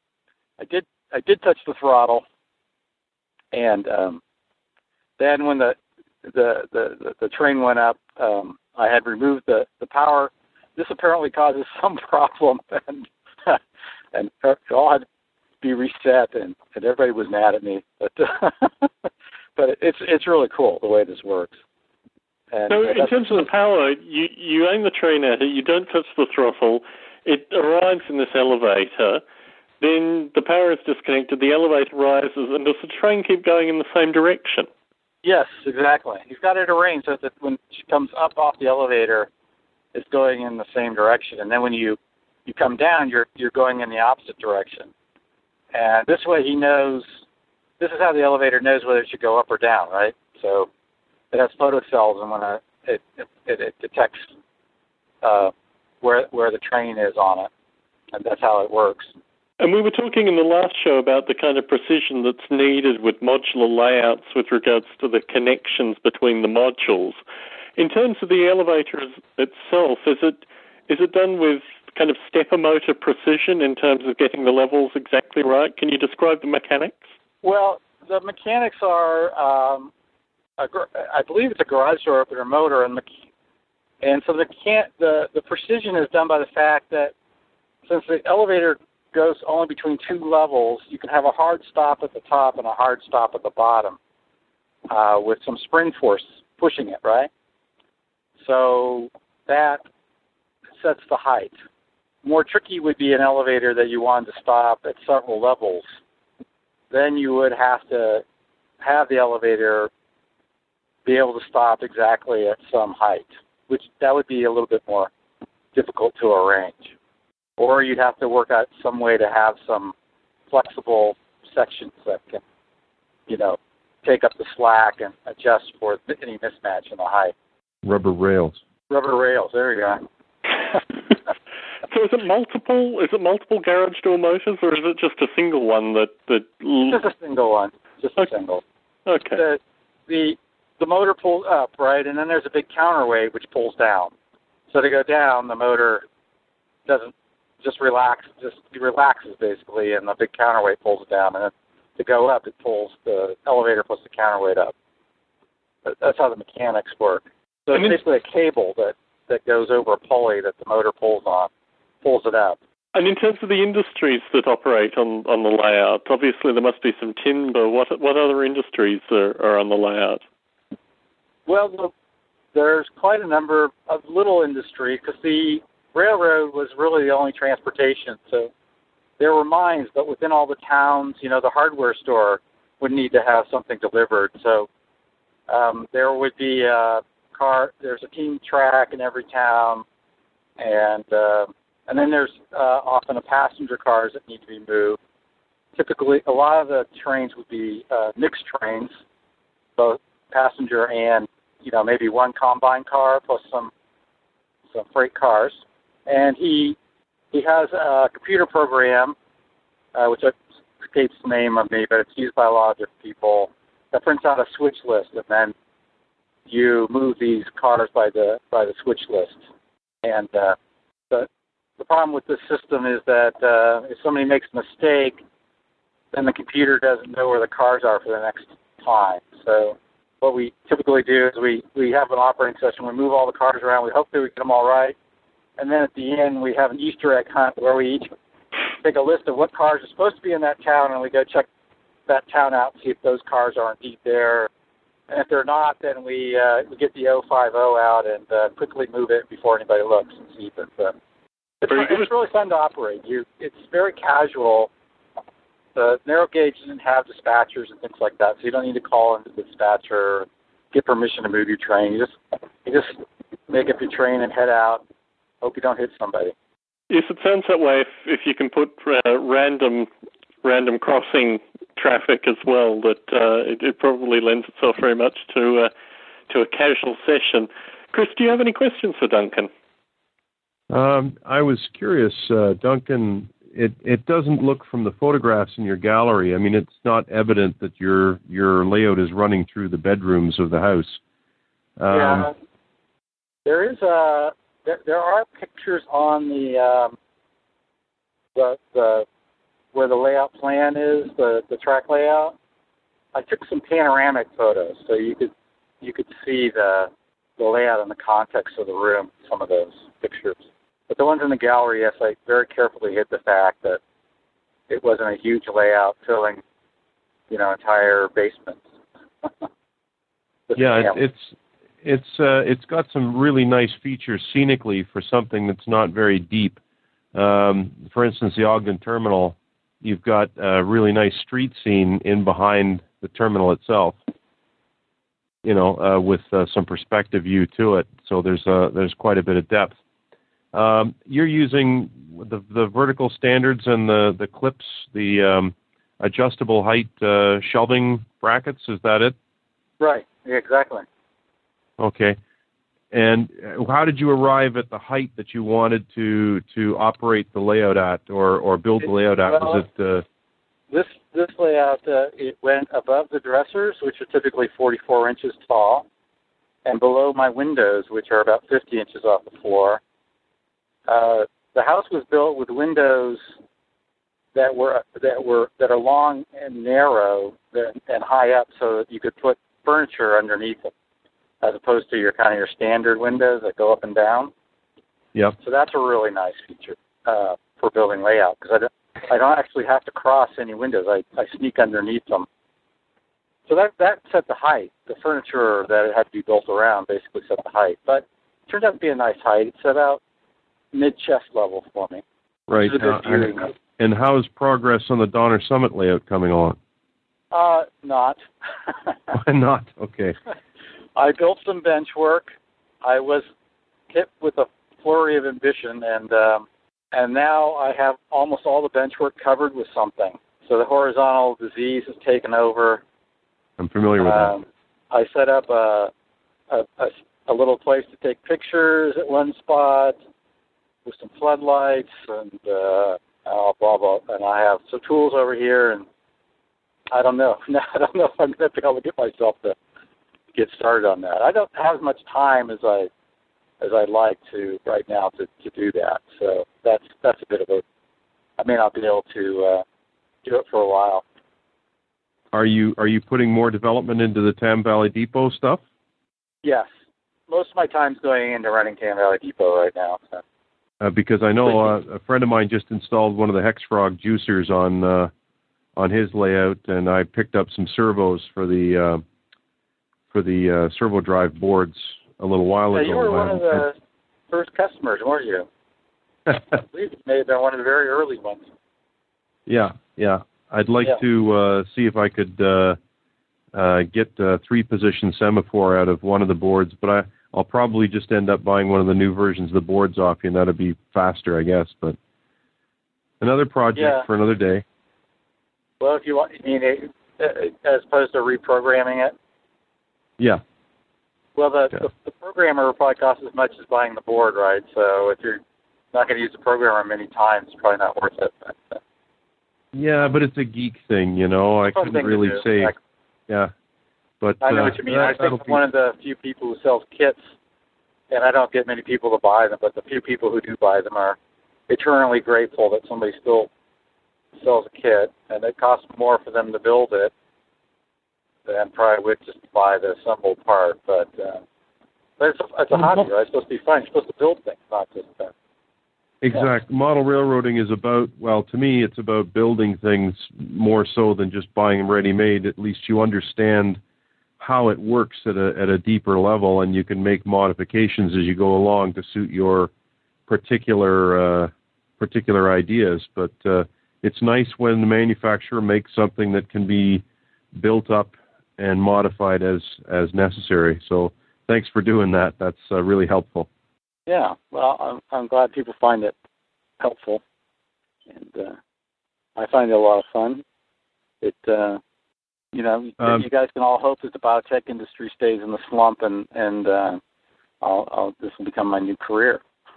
touch the throttle. And then when the train went up, I had removed the power. This apparently causes some problem, and it all had to be reset, and everybody was mad at me. But but it's really cool the way this works. And, so in terms of the power, you aim the train at it, you don't touch the throttle, it arrives in this elevator, then the power is disconnected, the elevator rises, and does the train keep going in the same direction? Yes, exactly. You've got it arranged so that when she comes up off the elevator, it's going in the same direction. And then when you come down, you're going in the opposite direction. And this way this is how the elevator knows whether it should go up or down, right? So it has photocells, and when it detects where the train is on it. And that's how it works. And we were talking in the last show about the kind of precision that's needed with modular layouts with regards to the connections between the modules. In terms of the elevator itself, is it done with kind of stepper motor precision in terms of getting the levels exactly right? Can you describe the mechanics? Well, the mechanics are, I believe it's a garage door opener motor, and so the precision is done by the fact that since the elevator goes only between two levels, you can have a hard stop at the top and a hard stop at the bottom with some spring force pushing it, right? So that sets the height. More tricky would be an elevator that you wanted to stop at several levels. Then you would have to have the elevator be able to stop exactly at some height, which that would be a little bit more difficult to arrange. Or you'd have to work out some way to have some flexible sections that can, take up the slack and adjust for any mismatch in the height. Rubber rails. Rubber rails, there you go. So is it multiple garage door motors, or is it just a single one that Just a single one. Just a single. Okay. The motor pulls up, right, and then there's a big counterweight which pulls down. So to go down, the motor doesn't just relaxes basically, and the big counterweight pulls it down. And then to go up, it pulls the elevator plus the counterweight up. But that's how the mechanics work. So it's basically a cable that goes over a pulley that the motor pulls it up. And in terms of the industries that operate on the layout, obviously there must be some timber. What other industries are on the layout? Well, there's quite a number of little industry because the railroad was really the only transportation. So there were mines, but within all the towns, the hardware store would need to have something delivered. So there would be there's a team track in every town, and then there's often passenger cars that need to be moved. Typically, a lot of the trains would be mixed trains, both passenger and maybe one combine car plus some freight cars. And he has a computer program, which escapes the name of me, but it's used by a lot of different people, that prints out a switch list, and then you move these cars by the switch list. And the problem with this system is that if somebody makes a mistake, then the computer doesn't know where the cars are for the next time. So what we typically do is we have an operating session. We move all the cars around. We hope that we get them all right. And then at the end, we have an Easter egg hunt where we each take a list of what cars are supposed to be in that town, and we go check that town out and see if those cars are indeed there. And if they're not, then we get the 050 out and quickly move it before anybody looks and see if it's really fun to operate. It's very casual. The narrow gauge doesn't have dispatchers and things like that, so you don't need to call into the dispatcher, get permission to move your train. You just make up your train and head out. Hope you don't hit somebody. Yes, it sounds that way. If you can put random crossing traffic as well, that it probably lends itself very much to a casual session. Chris, do you have any questions for Duncan? I was curious, Duncan. It doesn't look from the photographs in your gallery. I mean, it's not evident that your layout is running through the bedrooms of the house. Yeah, there is there are pictures on the where the layout plan is, the track layout. I took some panoramic photos, so you could see the layout and the context of the room. Some of those pictures. But the ones in the gallery, yes, I very carefully hid the fact that it wasn't a huge layout filling, entire basements. Yeah, it's got some really nice features scenically for something that's not very deep. For instance, the Ogden Terminal, you've got a really nice street scene in behind the terminal itself. With some perspective view to it, so there's quite a bit of depth. You're using the vertical standards and the clips, the adjustable height shelving brackets. Is that it? Right. Yeah, exactly. Okay. And how did you arrive at the height that you wanted to operate the layout at, or build the layout at? Was it this layout? It went above the dressers, which are typically 44 inches tall, and below my windows, which are about 50 inches off the floor. The house was built with windows that are long and narrow and high up, so that you could put furniture underneath them, as opposed to your standard windows that go up and down. Yep. So that's a really nice feature for building layout, because I don't actually have to cross any windows. I sneak underneath them. So that set the height. The furniture that it had to be built around basically set the height, but it turned out to be a nice height. It's about mid-chest level for me. Right. And how is progress on the Donner Summit layout coming along? Not. Why not? Okay. I built some bench work. I was hit with a flurry of ambition, and now I have almost all the bench work covered with something. So the horizontal disease has taken over. I'm familiar with that. I set up a little place to take pictures at one spot with some floodlights and blah blah. And I have some tools over here, and I don't know. I don't know if I'm going to be able to get myself to get started on that. I don't have as much time as I'd like to right now to do that. So that's a bit of I may not be able to do it for a while. Are you putting more development into the Tam Valley Depot stuff? Yes. Most of my time's going into running Tam Valley Depot right now. So. Because I know a friend of mine just installed one of the Hexfrog juicers on his layout, and I picked up some servos for the servo drive boards a little while ago. You were one of the first customers, weren't you? I believe it may have been one of the very early ones. Yeah. I'd like to see if I could get a 3-position semaphore out of one of the boards, but I'll probably just end up buying one of the new versions of the boards off you, and that'll be faster, I guess. But another project for another day. Well, if you want, as opposed to reprogramming it? Yeah. Well, the programmer will probably cost as much as buying the board, right? So if you're not going to use the programmer many times, it's probably not worth it. Yeah, but it's a geek thing, I couldn't really say. Yeah. But I know what you mean. I think I'm one of the few people who sells kits, and I don't get many people to buy them, but the few people who do buy them are eternally grateful that somebody still sells a kit, and it costs more for them to build it. than probably would just buy the assembled part. But it's a hobby, right? It's supposed to be fun. You're supposed to build things, not just. Exact. Yeah. Model railroading is about, well, to me, it's about building things more so than just buying them ready-made. At least you understand how it works at a deeper level, and you can make modifications as you go along to suit your particular ideas. But it's nice when the manufacturer makes something that can be built up and modified as necessary. So thanks for doing that. That's really helpful. Yeah, well, I'm glad people find it helpful, and I find it a lot of fun. It, you guys can all hope that the biotech industry stays in the slump, and this will become my new career.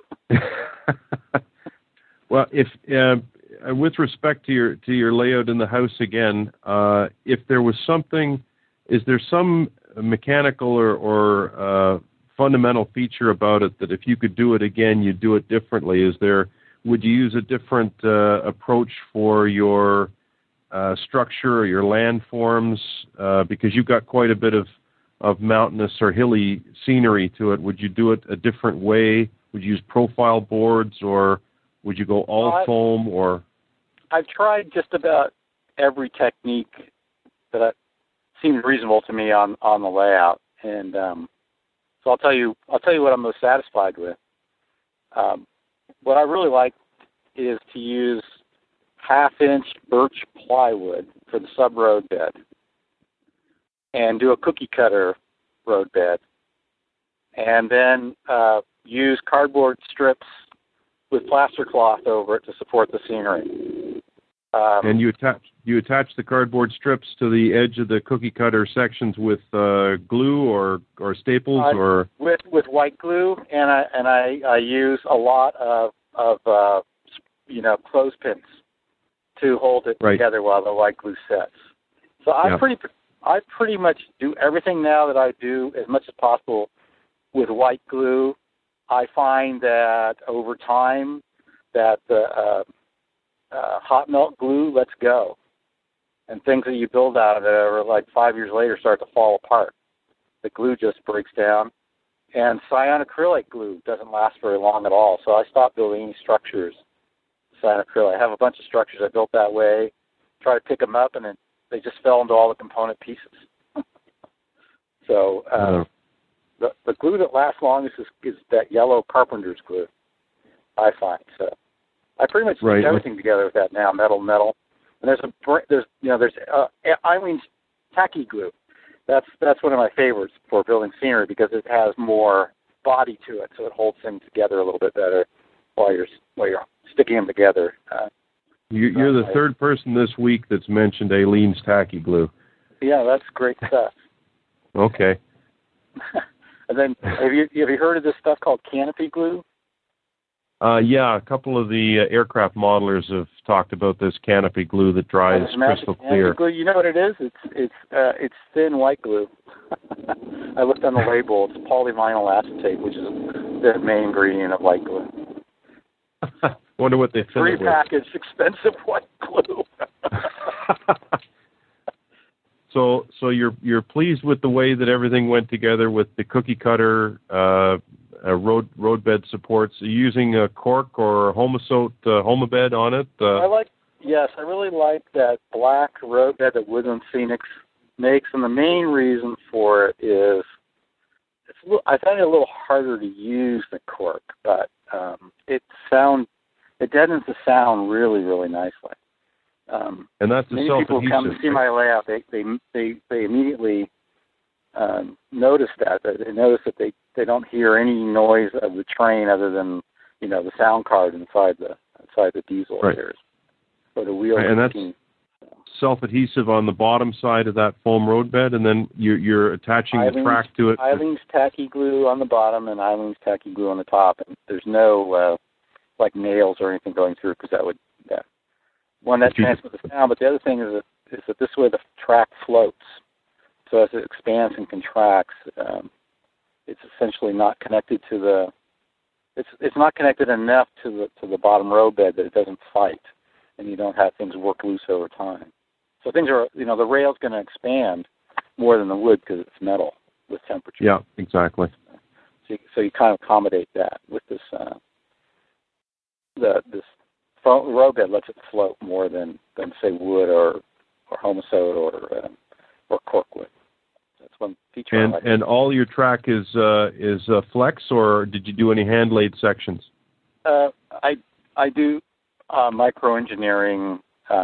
Well, if with respect to your layout in the house again, if there was something, is there some mechanical or fundamental feature about it that if you could do it again, you'd do it differently? Would you use a different approach for your structure or your landforms? Because you've got quite a bit of mountainous or hilly scenery to it. Would you do it a different way? Would you use profile boards, or would you go all foam? Or I've tried just about every technique that seemed reasonable to me on the layout, and so I'll tell you what I'm most satisfied with. What I really like is to use 1/2-inch birch plywood for the sub-road bed and do a cookie cutter road bed, and then use cardboard strips with plaster cloth over it to support the scenery. And you attach the cardboard strips to the edge of the cookie cutter sections with glue or staples, or with white glue, and I use a lot of clothespins to hold it together while the white glue sets. So I pretty much do everything now that I do as much as possible with white glue. I find that over time that the hot melt glue lets go, and things that you build out of it are like 5 years later start to fall apart. The glue just breaks down, and cyanoacrylate glue doesn't last very long at all. So I stopped building any structures cyanoacrylate. I have a bunch of structures I built that way. Try to pick them up, and then they just fell into all the component pieces. So the glue that lasts longest is that yellow carpenter's glue, I find. So I pretty much stick everything together with that now, metal. And there's Eileen's tacky glue. That's one of my favorites for building scenery because it has more body to it, so it holds things together a little bit better while you're sticking them together. You're the third person this week that's mentioned Eileen's tacky glue. Yeah, that's great stuff. Okay. And then have you heard of this stuff called canopy glue? Yeah, a couple of the aircraft modelers have talked about this canopy glue that dries crystal clear. Glue, you know what it is? It's thin white glue. I looked on the label. It's polyvinyl acetate, which is the main ingredient of white glue. Wonder what they fill it with. Prepackaged, expensive white glue. So you're pleased with the way that everything went together with the cookie cutter roadbed supports? Are you using a cork or Homasote Homabed on it? I really like that black roadbed that Woodland Scenics makes, and the main reason for it is I find it a little harder to use than cork, but it deadens the sound really, really nicely. And that's the self-adhesive. People come to see my layout. They immediately notice that. They notice that they don't hear any noise of the train other than the sound card inside the diesel here, or the wheels. Right, and that's self-adhesive on the bottom side of that foam roadbed, and then you're attaching the track to it. Eileen's tacky glue on the bottom and Eileen's tacky glue on the top, and there's no like nails or anything going through, because that would transmits the sound. But the other thing is that this way the track floats. So as it expands and contracts, it's essentially not connected to the. It's not connected enough to the bottom roadbed that it doesn't fight, and you don't have things work loose over time. So things are, the rail's going to expand, more than the wood because it's metal with temperature. Yeah, exactly. So you kind of accommodate that with this. This road bed lets it float more than say wood or Homasote or corkwood. That's one feature. And all your track is flex, or did you do any hand laid sections? I do microengineering.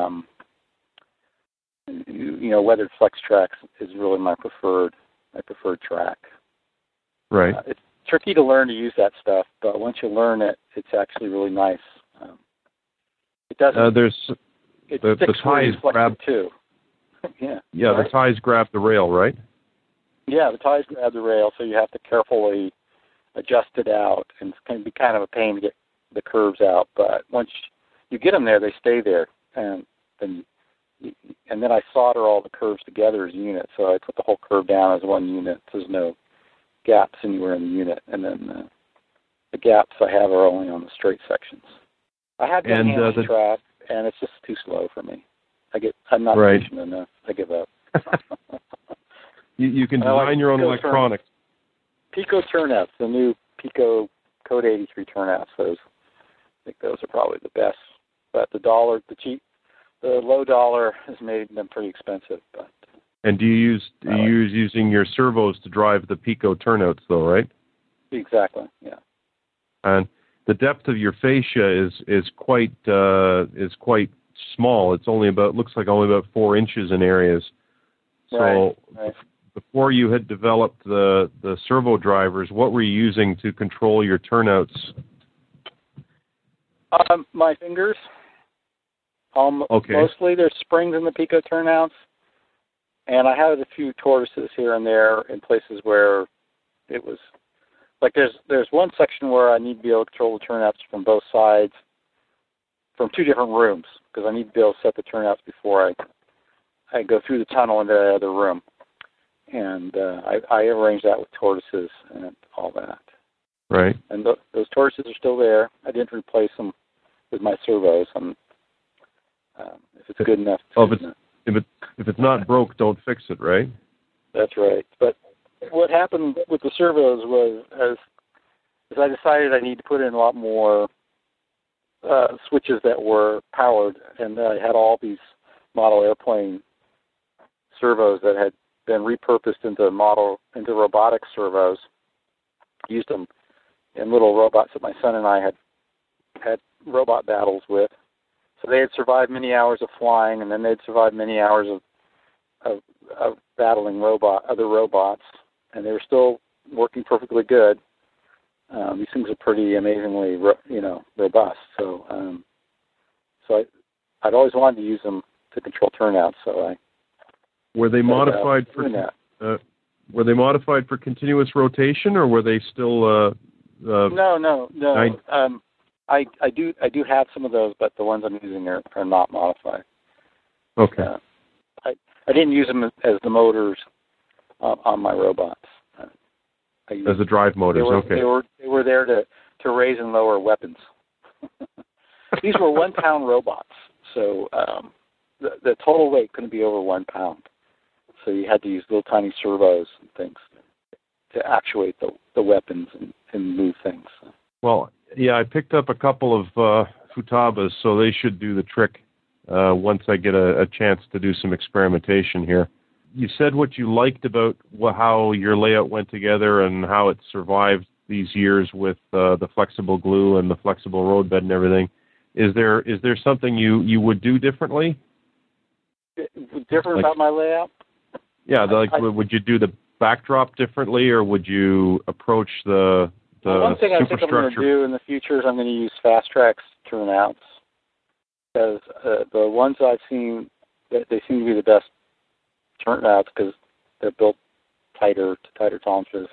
Weathered flex tracks is really my preferred track. Right. It's tricky to learn to use that stuff, but once you learn it, it's actually really nice. It doesn't. The ties grab too. Yeah. Yeah, right? The ties grab the rail, right? Yeah, the ties grab the rail, so you have to carefully adjust it out, and it can be kind of a pain to get the curves out. But once you get them there, they stay there, and then I solder all the curves together as a unit. So I put the whole curve down as one unit. So there's no gaps anywhere in the unit, and then the gaps I have are only on the straight sections. I have done hand track, and it's just too slow for me. I'm not patient enough. I give up. You can design your own electronics. Pico turnouts, the new Pico Code 83 turnouts. I think those are probably the best. But the low dollar has made them pretty expensive. But and do you use using your servos to drive the Pico turnouts though, right? Exactly. Yeah. And the depth of your fascia is quite small. It's looks like only about 4 inches in areas. So right. Before you had developed the servo drivers, what were you using to control your turnouts? My fingers. Okay. Mostly there's springs in the Pico turnouts, and I had a few tortoises here and there in places where it was like there's one section where I need to be able to control the turnouts from both sides, from 2 different rooms, because I need to be able to set the turnouts before I go through the tunnel into the other room. And I arranged that with tortoises and all that. Right. And those tortoises are still there. I didn't replace them with my servos. If it's good enough. If it's not broke, don't fix it, right? That's right. But what happened with the servos was as I decided I need to put in a lot more switches that were powered, and I had all these model airplane servos that had been repurposed into robotic servos. Used them in little robots that my son and I had robot battles with. So they had survived many hours of flying, and then they'd survived many hours of battling other robots, and they were still working perfectly good. These things are pretty amazingly, robust. So I'd always wanted to use them to control turnouts. So were they modified for were they modified for continuous rotation, or were they still? No. I do have some of those, but the ones I'm using are not modified. Okay. I didn't use them as the motors on my robots. As the drive motors, okay. They were there to raise and lower weapons. These were 1 pound robots, so the total weight couldn't be over 1 pound. So you had to use little tiny servos and things to actuate the weapons and move things. Well, yeah, I picked up a couple of Futabas, so they should do the trick once I get a chance to do some experimentation here. You said what you liked about how your layout went together and how it survived these years with the flexible glue and the flexible roadbed and everything. Is there something you would do differently? Different about my layout? Yeah, would you do the backdrop differently, or would you approach the one thing I think I'm going superstructure? to do in the future is I'm going to use Fast Tracks turnouts, because the ones I've seen, they seem to be the best turnouts because they're built tighter tolerances.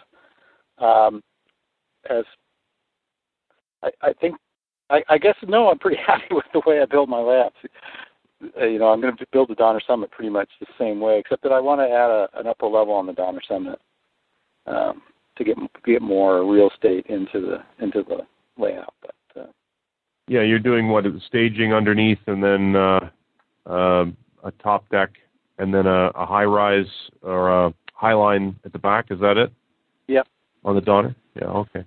I guess I'm pretty happy with the way I build my layouts. I'm going to build the Donner Summit pretty much the same way, except that I want to add an upper level on the Donner Summit to get more real estate into the layout. But yeah, you're doing staging underneath, and then a top deck and then a high-rise or a high line at the back. Is that it? Yep. On the Donner? Yeah, okay.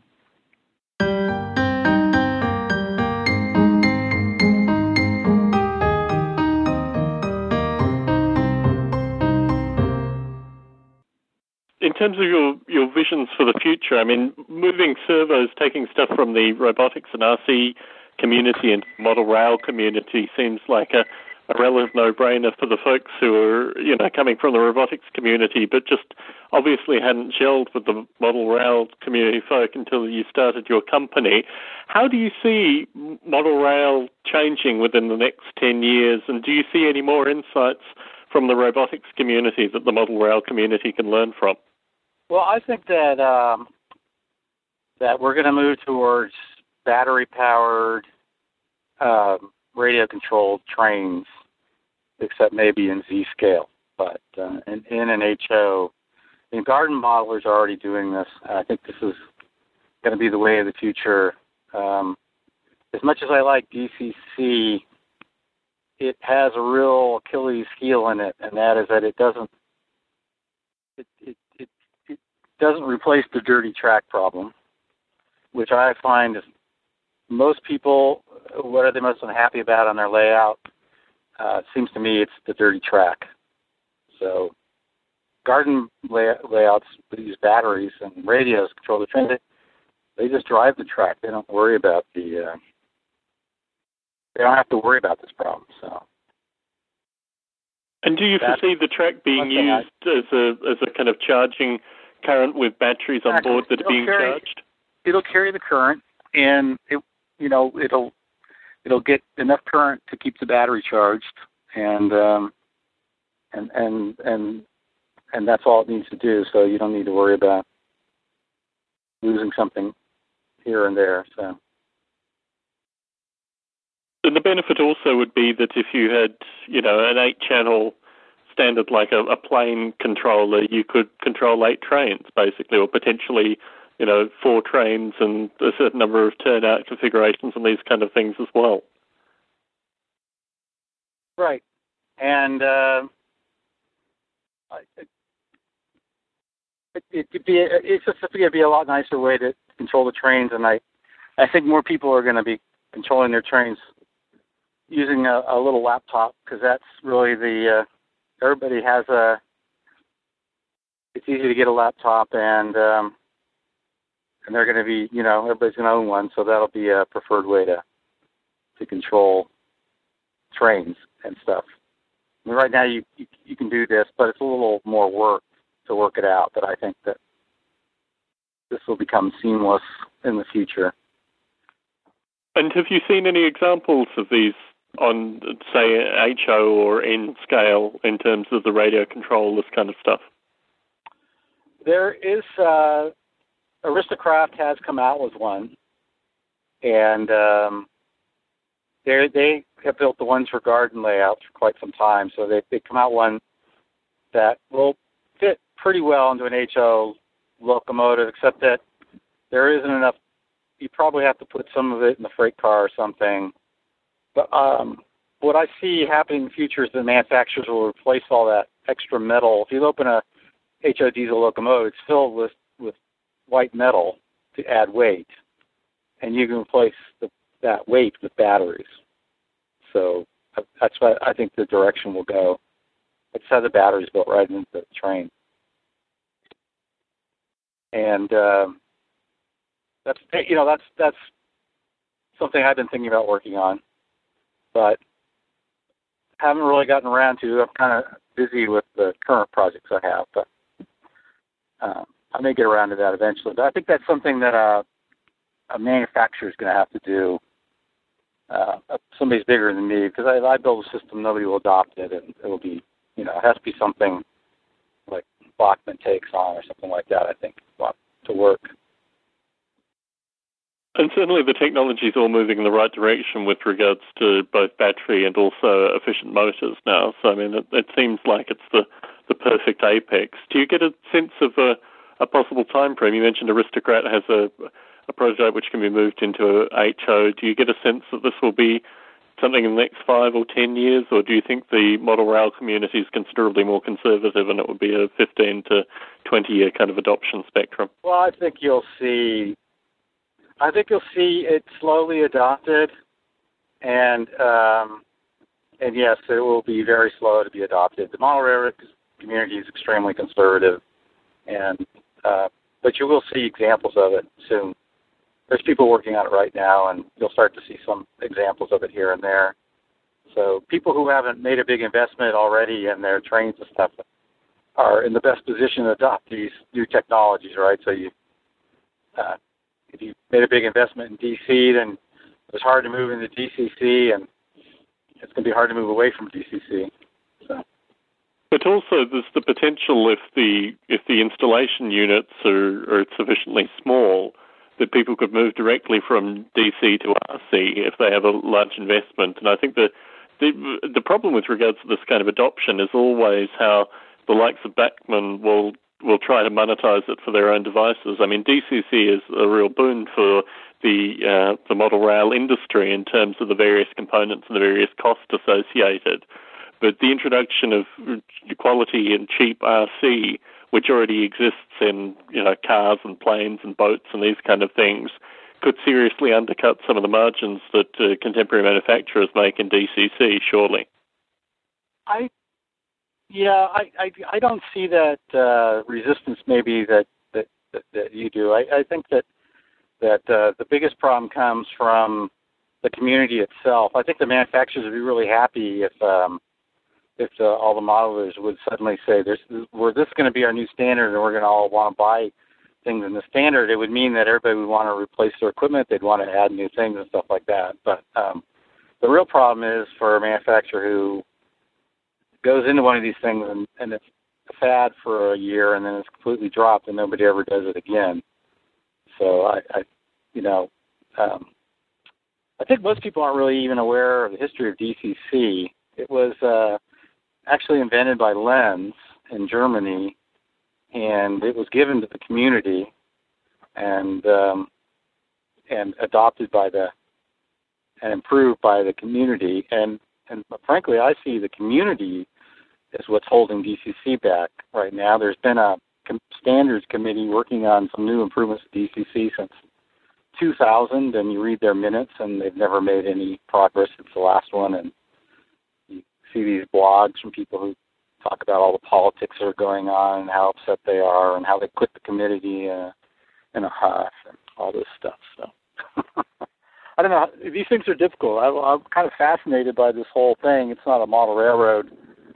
In terms of your visions for the future, I mean, moving servos, taking stuff from the robotics and RC community into the model rail community seems like a relative no-brainer for the folks who are, coming from the robotics community, but just obviously hadn't gelled with the model rail community folk until you started your company. How do you see model rail changing within the next 10 years, and do you see any more insights from the robotics community that the model rail community can learn from? Well, I think that that we're going to move towards battery-powered, radio-controlled trains, except maybe in Z-scale. But in an HO, garden modelers are already doing this. I think this is going to be the way of the future. As much as I like DCC, it has a real Achilles heel in it, and that is that it doesn't replace the dirty track problem, which I find is most people, what are they most unhappy about on their layout? It seems to me it's the dirty track. So garden layouts use batteries and radios to control the train. They just drive the track. They don't worry about they don't have to worry about this problem. So. And do you foresee the track being used as a kind of charging current with batteries on board that are being charged? It'll carry the current, and it'll get enough current to keep the battery charged, and that's all it needs to do. So you don't need to worry about losing something here and there. So. And the benefit also would be that if you had, an 8-channel standard like a plane controller, you could control 8 trains, basically, or potentially, 4 trains and a certain number of turnout configurations and these kind of things as well. Right. And it's just going to be a lot nicer way to control the trains, and I think more people are going to be controlling their trains using a little laptop, because that's really everybody has it's easy to get a laptop, and they're going to be, everybody's going to own one, so that'll be a preferred way to control trains and stuff. I mean, right now you can do this, but it's a little more work to work it out, but I think that this will become seamless in the future. And have you seen any examples of these on, say, HO or N scale in terms of the radio control, this kind of stuff? There is, Aristocraft has come out with one, and they have built the ones for garden layouts for quite some time, so they come out one that will fit pretty well into an HO locomotive, except that there isn't enough. You probably have to put some of it in the freight car or something. But what I see happening in the future is the manufacturers will replace all that extra metal. If you open a HO diesel locomotive, it's filled with white metal to add weight, and you can replace that weight with batteries. So that's what I think the direction will go. Let's have the batteries built right into the train. And that's something I've been thinking about working on, but haven't really gotten around to. I'm kind of busy with the current projects I have, but I may get around to that eventually. But I think that's something that a manufacturer is going to have to do. Somebody's bigger than me, because I build a system, nobody will adopt it, and it will be, it has to be something like Bachmann takes on or something like that, I think, to work. And certainly the technology is all moving in the right direction with regards to both battery and also efficient motors now. So, I mean, it seems like it's the perfect apex. Do you get a sense of a possible time frame? You mentioned Aristocrat has a prototype which can be moved into a HO. Do you get a sense that this will be something in the next 5 or 10 years, or do you think the model rail community is considerably more conservative and it would be a 15 to 20-year kind of adoption spectrum? Well, I think you'll see it slowly adopted, and yes, it will be very slow to be adopted. The model railroad community is extremely conservative, and but you will see examples of it soon. There's people working on it right now, and you'll start to see some examples of it here and there. So people who haven't made a big investment already in their trains and stuff are in the best position to adopt these new technologies, right? So if you made a big investment in DC, then it's hard to move into DCC, and it's going to be hard to move away from DCC. So. But also, there's the potential if the installation units are sufficiently small, that people could move directly from DC to RC if they have a large investment. And I think the problem with regards to this kind of adoption is always how the likes of Bachmann will try to monetize it for their own devices. I mean, DCC is a real boon for the model rail industry in terms of the various components and the various costs associated. But the introduction of quality and cheap RC, which already exists in cars and planes and boats and these kind of things, could seriously undercut some of the margins that contemporary manufacturers make in DCC, surely. I don't see that resistance maybe that you do. I think that the biggest problem comes from the community itself. I think the manufacturers would be really happy if all the modelers would suddenly say, this is going to be our new standard, and we're going to all want to buy things in the standard. It would mean that everybody would want to replace their equipment. They'd want to add new things and stuff like that. But the real problem is for a manufacturer who goes into one of these things and it's a fad for a year and then it's completely dropped and nobody ever does it again. So I think most people aren't really even aware of the history of DCC. It was actually invented by Lenz in Germany, and it was given to the community and adopted and improved by the community. And frankly, I see the community as what's holding DCC back right now. There's been a standards committee working on some new improvements to DCC since 2000, and you read their minutes, and they've never made any progress since the last one. And you see these blogs from people who talk about all the politics that are going on and how upset they are and how they quit the committee in a huff and all this stuff. So I don't know. These things are difficult. I'm kind of fascinated by this whole thing. It's not a model railroad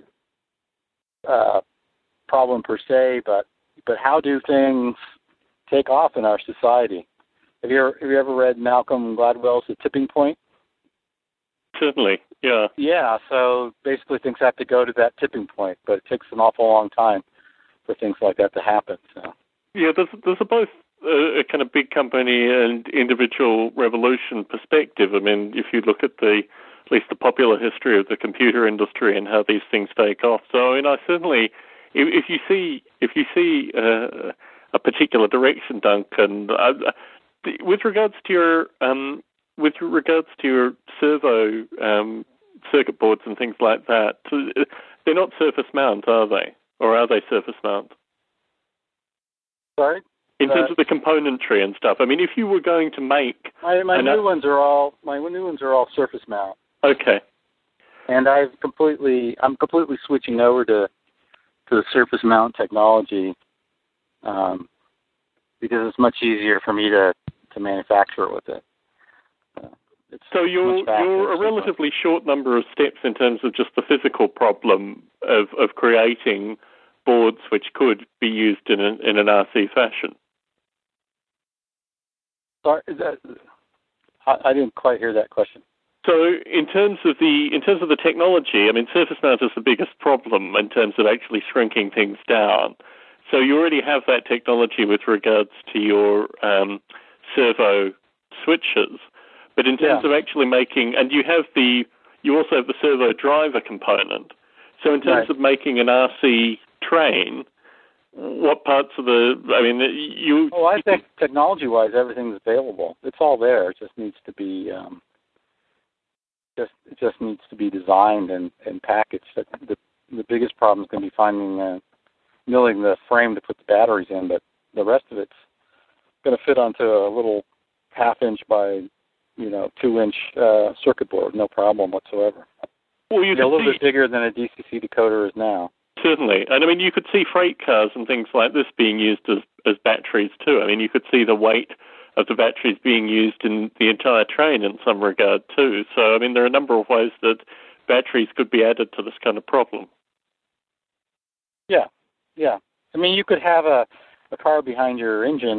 problem per se, but how do things take off in our society? Have you ever read Malcolm Gladwell's The Tipping Point? Certainly, yeah. Yeah, so basically things have to go to that tipping point, but it takes an awful long time for things like that to happen. So. Yeah, there's both a kind of big company and individual revolution perspective. I mean, if you look at at least the popular history of the computer industry and how these things take off. So, I mean, I certainly, if you see a particular direction, Duncan, with regards to your servo circuit boards and things like that, they're not surface mount, are they? Or are they surface mount? Sorry? In terms of the componentry and stuff. I mean, if you were going to make my new ones are all surface mount. Okay. And I'm completely switching over to the surface mount technology because it's much easier for me to manufacture with it. So you're a relatively short number of steps in terms of just the physical problem of creating boards which could be used in an RC fashion. Sorry, I didn't quite hear that question. So in terms of the technology, I mean, surface mount is the biggest problem in terms of actually shrinking things down. So you already have that technology with regards to your servo switches, but in terms of actually making, and you also have the servo driver component. So in terms of making an RC train, what parts of I think technology-wise, everything's available. It's all there. It just needs to be It just needs to be designed and packaged. The biggest problem is going to be finding milling the frame to put the batteries in, but the rest of it's going to fit onto a little 1/2 inch by 2-inch circuit board, no problem whatsoever. Well, you a little bit bigger than a DCC decoder is now. Certainly. And I mean, you could see freight cars and things like this being used as batteries too. I mean, you could see the weight of the batteries being used in the entire train in some regard too. So, I mean, there are a number of ways that batteries could be added to this kind of problem. Yeah. I mean, you could have a car behind your engine.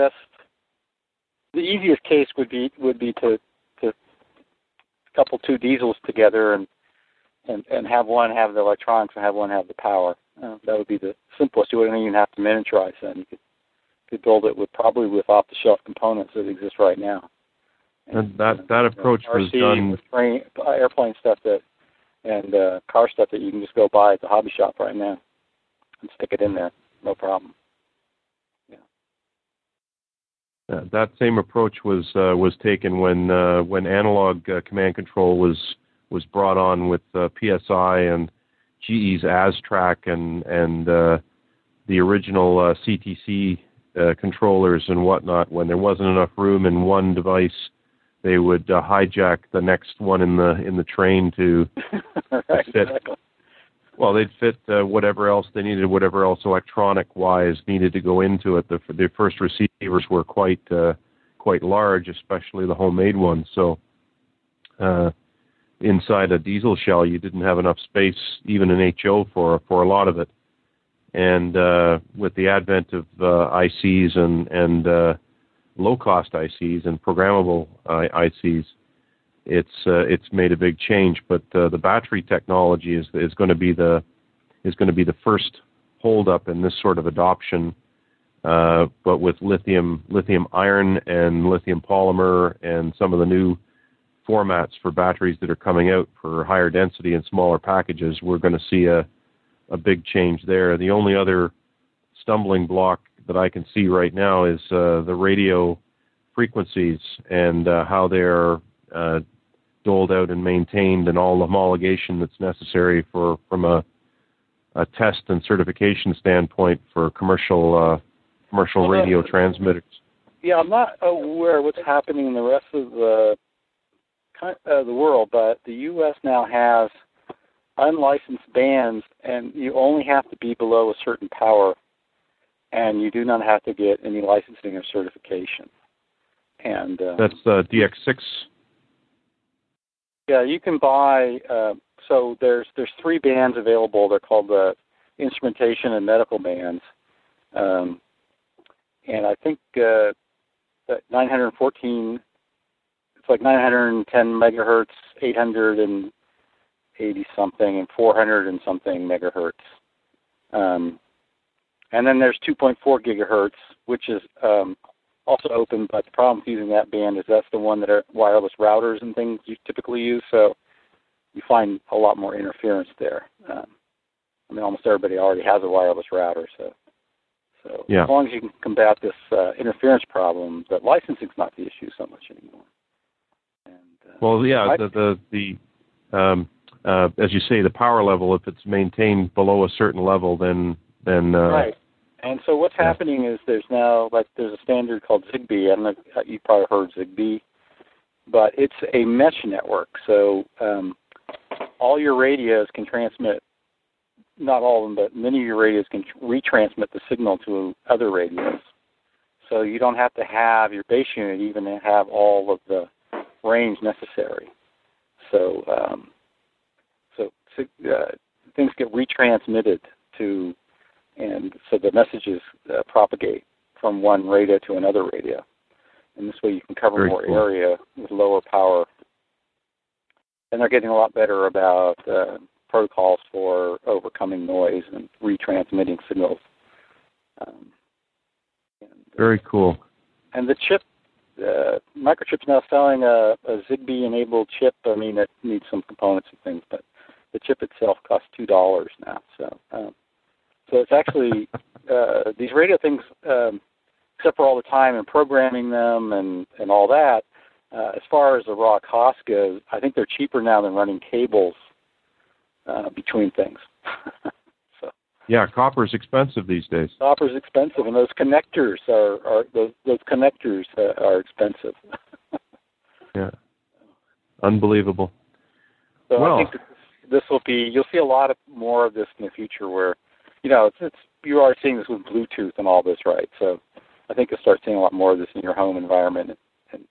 The easiest case would be to couple two diesels together and have one have the electronics and have one have the power. That would be the simplest. You wouldn't even have to miniaturize that. You could build it with off-the-shelf components that exist right now. And that approach was done with airplane stuff and car stuff that you can just go buy at the hobby shop right now and stick it in there, no problem. Yeah. That same approach was taken when analog command control was brought on with PSI and GE's ASTRAC and the original CTC controllers and whatnot. When there wasn't enough room in one device, they would hijack the next one in the train to right, fit. Exactly. Well, they'd fit whatever else they needed, whatever else electronic-wise needed to go into it. The first receivers were quite large, especially the homemade ones. So inside a diesel shell, you didn't have enough space, even in HO, for a lot of it. And with the advent of ICs and low-cost ICs and programmable ICs, it's made a big change. But the battery technology is going to be the first holdup in this sort of adoption. But with lithium iron and lithium polymer and some of the new formats for batteries that are coming out for higher density and smaller packages, we're going to see a big change there. The only other stumbling block that I can see right now is the radio frequencies and how they're doled out and maintained, and all the homologation that's necessary from a test and certification standpoint for commercial radio transmitters. Yeah, I'm not aware of what's happening in the rest of the world, but the U.S. now has unlicensed bands, and you only have to be below a certain power, and you do not have to get any licensing or certification. And that's DX6. Yeah, you can buy. So there's 3 bands available. They're called the instrumentation and medical bands, and I think that 914. It's like 910 megahertz, 880 something, and 400 and something megahertz. And then there's 2.4 gigahertz, which is also open, but the problem with using that band is that's the one that are wireless routers and things you typically use, so you find a lot more interference there. I mean, almost everybody already has a wireless router, so yeah. As long as you can combat this interference problem, the licensing's not the issue so much anymore. And, well, yeah, as you say, the power level, if it's maintained below a certain level, then right. And so what's happening is there's a standard called Zigbee. I don't know if you probably heard Zigbee, but it's a mesh network. So all your radios can transmit, not all of them, but many of your radios can retransmit the signal to other radios. So you don't have to have your base unit even to have all of the range necessary. So things get retransmitted to, and so the messages propagate from one radio to another radio. And this way you can cover Very more cool. area with lower power. And they're getting a lot better about protocols for overcoming noise and retransmitting signals. Very cool. And the chip, Microchip's now selling a Zigbee-enabled chip. I mean, it needs some components and things, but the chip itself costs $2 now. So it's actually these radio things, except for all the time and programming them and all that, as far as the raw cost goes, I think they're cheaper now than running cables between things. So yeah, copper's expensive these days. Copper's expensive, and those connectors are expensive. Yeah, unbelievable. So well, I think this will be. You'll see a lot more of this in the future, where it's you are seeing this with Bluetooth and all this, right? So I think you'll start seeing a lot more of this in your home environment and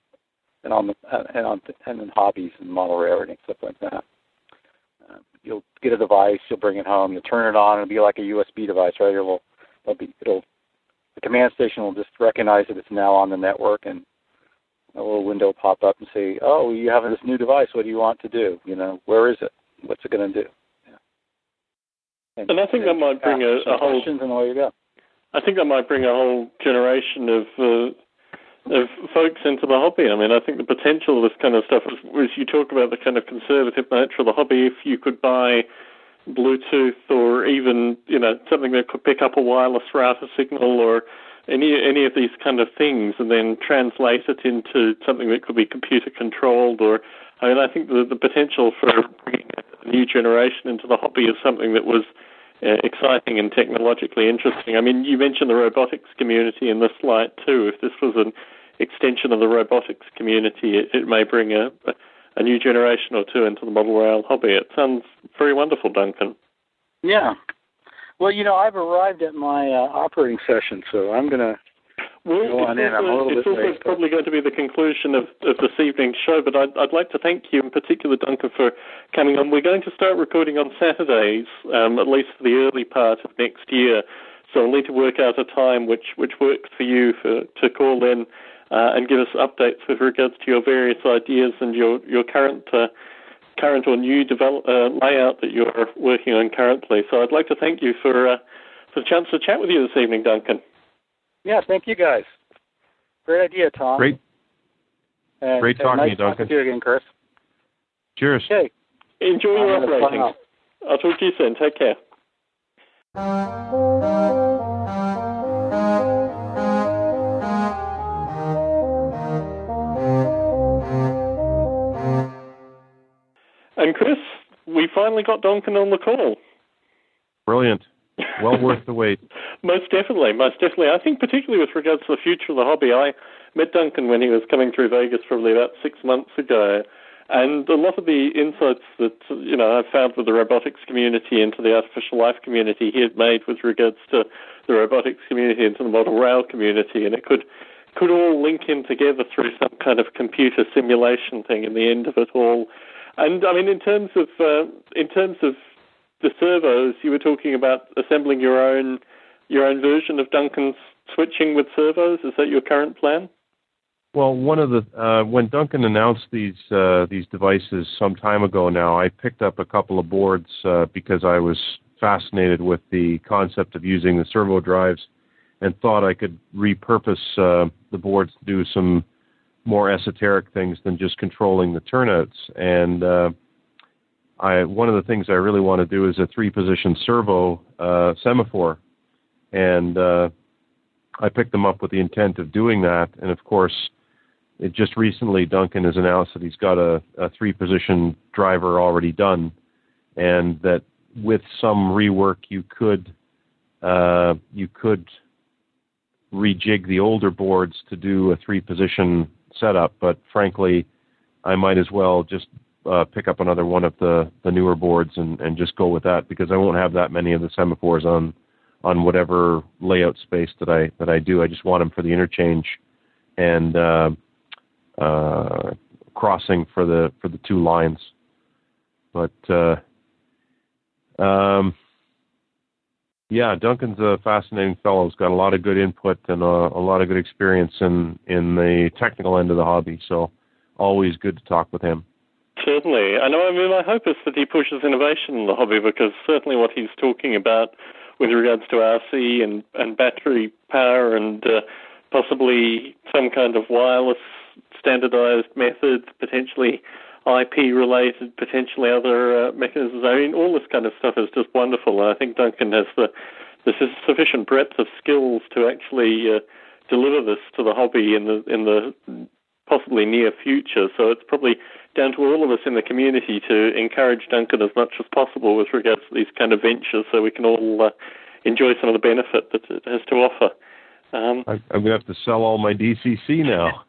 in hobbies and model railroading, stuff like that. You'll get a device, you'll bring it home, you'll turn it on, it'll be like a USB device, right? The command station will just recognize that it's now on the network, and a little window will pop up and say, "Oh, you have this new device. What do you want to do? Where is it? What's it going to do?" Yeah. And I think that might bring a whole questions, and away you go. I think that might bring a whole generation of folks into the hobby. I mean, I think the potential of this kind of stuff, as you talk about the kind of conservative nature of the hobby, if you could buy Bluetooth or even, something that could pick up a wireless router signal or any of these kind of things and then translate it into something that could be computer controlled I think the potential for bringing a new generation into the hobby is something that was exciting and technologically interesting. I mean, you mentioned the robotics community in this light too. If this was an extension of the robotics community, it may bring a new generation or two into the model rail hobby. It sounds very wonderful, Duncan. Yeah. Well, I've arrived at my operating session, so I'm going to go on in. I'm a little bit late. It's probably going to be the conclusion of this evening's show, but I'd like to thank you in particular, Duncan, for coming on. We're going to start recording on Saturdays, at least for the early part of next year, so we'll need to work out a time which works for you to call in and give us updates with regards to your various ideas and your current or new layout that you're working on currently. So I'd like to thank you for the chance to chat with you this evening, Duncan. Yeah, thank you guys. Great idea, Tom. Great talking to you, Duncan. Nice talking to you again, Chris. Cheers. Okay. Enjoy your operating. I'll talk to you soon. Take care. And Chris, we finally got Duncan on the call. Brilliant. Well worth the wait. Most definitely. I think particularly with regards to the future of the hobby, I met Duncan when he was coming through Vegas probably about 6 months ago, and a lot of the insights that I've found with the robotics community into the artificial life community he had made with regards to the robotics community into the model rail community, and it could all link in together through some kind of computer simulation thing in the end of it all. And I mean, in terms of the servos, you were talking about assembling your own version of Duncan's switching with servos. Is that your current plan? Well, one of the when Duncan announced these devices some time ago now, I picked up a couple of boards because I was fascinated with the concept of using the servo drives and thought I could repurpose the boards to do some more esoteric things than just controlling the turnouts. And one of the things I really want to do is a 3-position servo semaphore. And I picked them up with the intent of doing that. And of course, it just recently, Duncan has announced that he's got a 3-position driver already done, and that with some rework, you could rejig the older boards to do a 3-position setup. But frankly, I might as well just pick up another one of the newer boards and just go with that, because I won't have that many of the semaphores on whatever layout space that I do. I just want them for the interchange and crossing for the 2 lines. But yeah, Duncan's a fascinating fellow. He's got a lot of good input and a lot of good experience in the technical end of the hobby. So always good to talk with him. Certainly. I mean, my hope is that he pushes innovation in the hobby, because certainly what he's talking about with regards to RC and battery power and possibly some kind of wireless standardized methods, potentially IP-related, potentially other mechanisms. I mean, all this kind of stuff is just wonderful. And I think Duncan has the sufficient breadth of skills to actually deliver this to the hobby in the possibly near future. So it's probably down to all of us in the community to encourage Duncan as much as possible with regards to these kind of ventures, so we can all enjoy some of the benefit that it has to offer. I'm going to have to sell all my DCC now.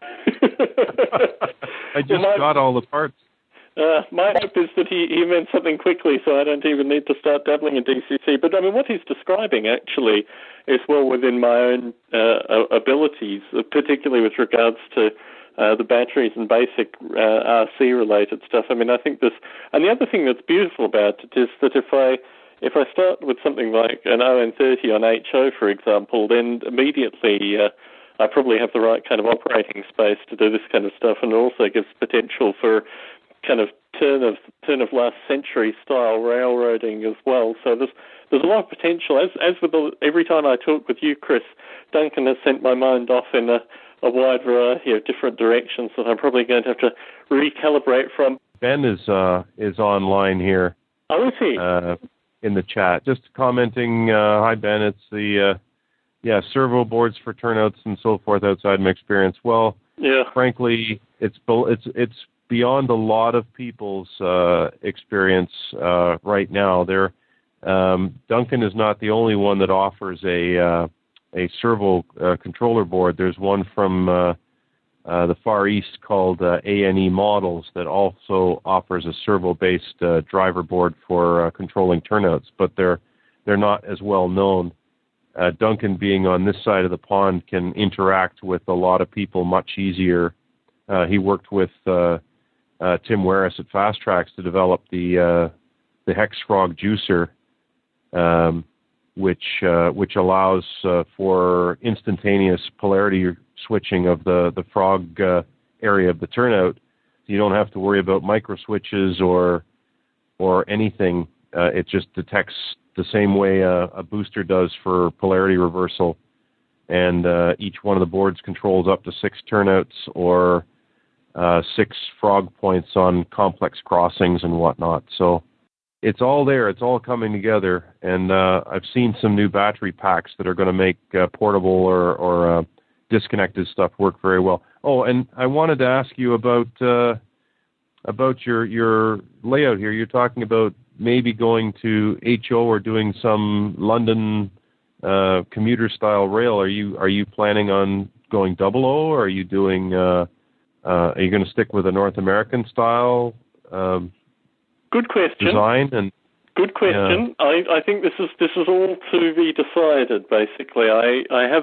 I just got all the parts. My hope is that he meant something quickly, so I don't even need to start dabbling in DCC. But I mean, what he's describing actually is well within my own abilities, particularly with regards to the batteries and basic RC-related stuff. I mean, I think this, and the other thing that's beautiful about it is that if I start with something like an ON30 on HO, for example, then immediately I probably have the right kind of operating space to do this kind of stuff, and it also gives potential for kind of turn of last century style railroading as well. So there's a lot of potential. As with every time I talk with you, Chris, Duncan has sent my mind off in a wide variety of different directions that I'm probably going to have to recalibrate from. Ben is online here. Oh, is he? In the chat, just commenting. Hi, Ben. It's the servo boards for turnouts and so forth outside my experience. Well, yeah. Frankly, it's beyond a lot of people's experience right now. Duncan is not the only one that offers a servo controller board. There's one from the Far East called ANE Models that also offers a servo-based driver board for controlling turnouts, but they're not as well known. Duncan, being on this side of the pond, can interact with a lot of people much easier. He worked with Tim Waris at Fast Tracks to develop the Hex Frog juicer, which allows for instantaneous polarity switching of the frog area of the turnout. You don't have to worry about micro switches or anything. It just detects the same way a booster does for polarity reversal, and each one of the boards controls up to 6 turnouts or 6 frog points on complex crossings and whatnot. So it's all there. It's all coming together. And I've seen some new battery packs that are going to make portable or disconnected stuff work very well. Oh, and I wanted to ask you about your layout here. You're talking about maybe going to HO or doing some London commuter-style rail. Are you planning on going 00, or are you doing... are you going to stick with a North American style good question design? And good question. I think this is all to be decided. Basically, I have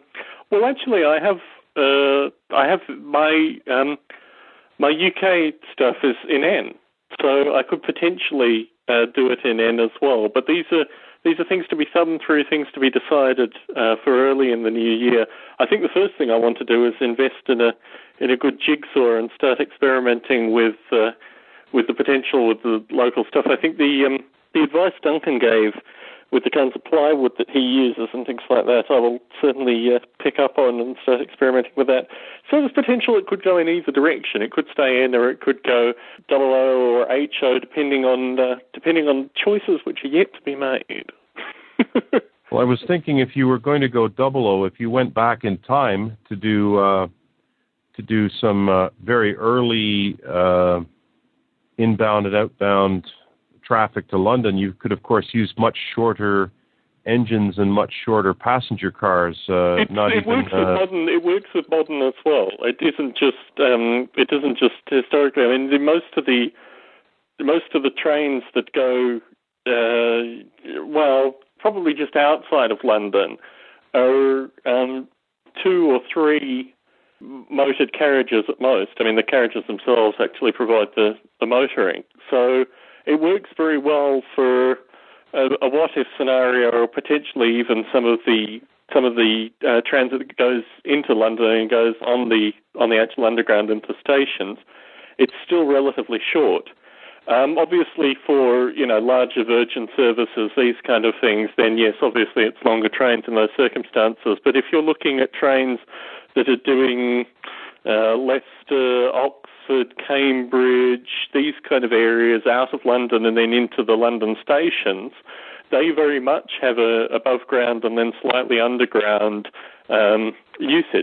my UK stuff is in N, so I could potentially do it in N as well. But these are things to be thumbed through, things to be decided for early in the new year. I think the first thing I want to do is invest in a good jigsaw and start experimenting with the potential with the local stuff. I think the advice Duncan gave with the kinds of plywood that he uses and things like that, I will certainly pick up on and start experimenting with that. So there's potential it could go in either direction. It could stay in, or it could go 00 or HO, depending on choices which are yet to be made. Well, I was thinking if you were going to go 00, if you went back in time to do some very early inbound and outbound traffic to London, you could, of course, use much shorter engines and much shorter passenger cars. It works with modern as well. It isn't just historically. I mean, most of the trains that go probably just outside of London are 2 or 3 motored carriages at most. I mean, the carriages themselves actually provide the motoring. So it works very well for a what-if scenario, or potentially even some of the transit that goes into London and goes on the actual underground into stations. It's still relatively short. Obviously, for larger Virgin services, these kind of things, then yes, obviously it's longer trains in those circumstances. But if you're looking at trains that are doing Leicester, Oxford, Cambridge, these kind of areas out of London and then into the London stations, they very much have a above ground and then slightly underground usage.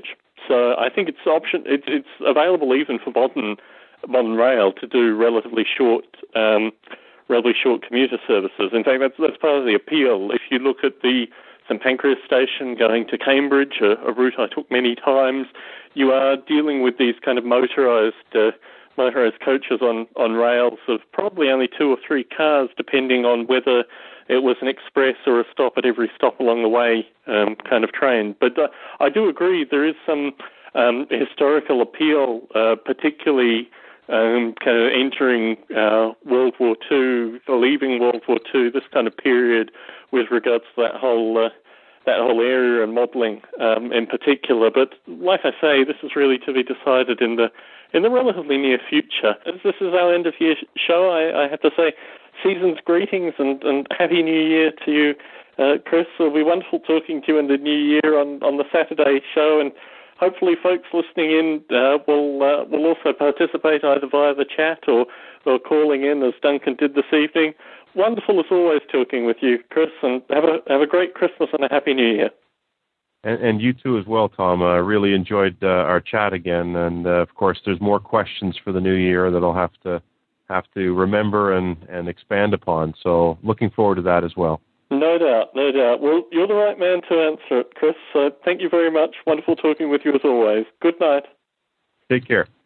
So I think it's available even for modern rail to do relatively short commuter services. In fact, that's part of the appeal. If you look at the St Pancras station going to Cambridge, a route I took many times, you are dealing with these kind of motorised coaches on rails of probably only 2 or 3 cars, depending on whether it was an express or a stop at every stop along the way kind of train. But I do agree there is some historical appeal, particularly kind of entering World War II, leaving World War II, this kind of period with regards to that whole area and modelling in particular. But like I say, this is really to be decided in the relatively near future. As this is our end of year show, I have to say season's greetings and Happy New Year to you, Chris. It'll be wonderful talking to you in the new year on the Saturday show, and hopefully folks listening in will also participate either via the chat or calling in as Duncan did this evening. Wonderful as always talking with you, Chris, and have a great Christmas and a Happy New Year. And you too as well, Tom. I really enjoyed our chat again, and of course there's more questions for the new year that I'll have to remember and expand upon. So looking forward to that as well. No doubt. Well, you're the right man to answer it, Chris. So thank you very much. Wonderful talking with you as always. Good night. Take care.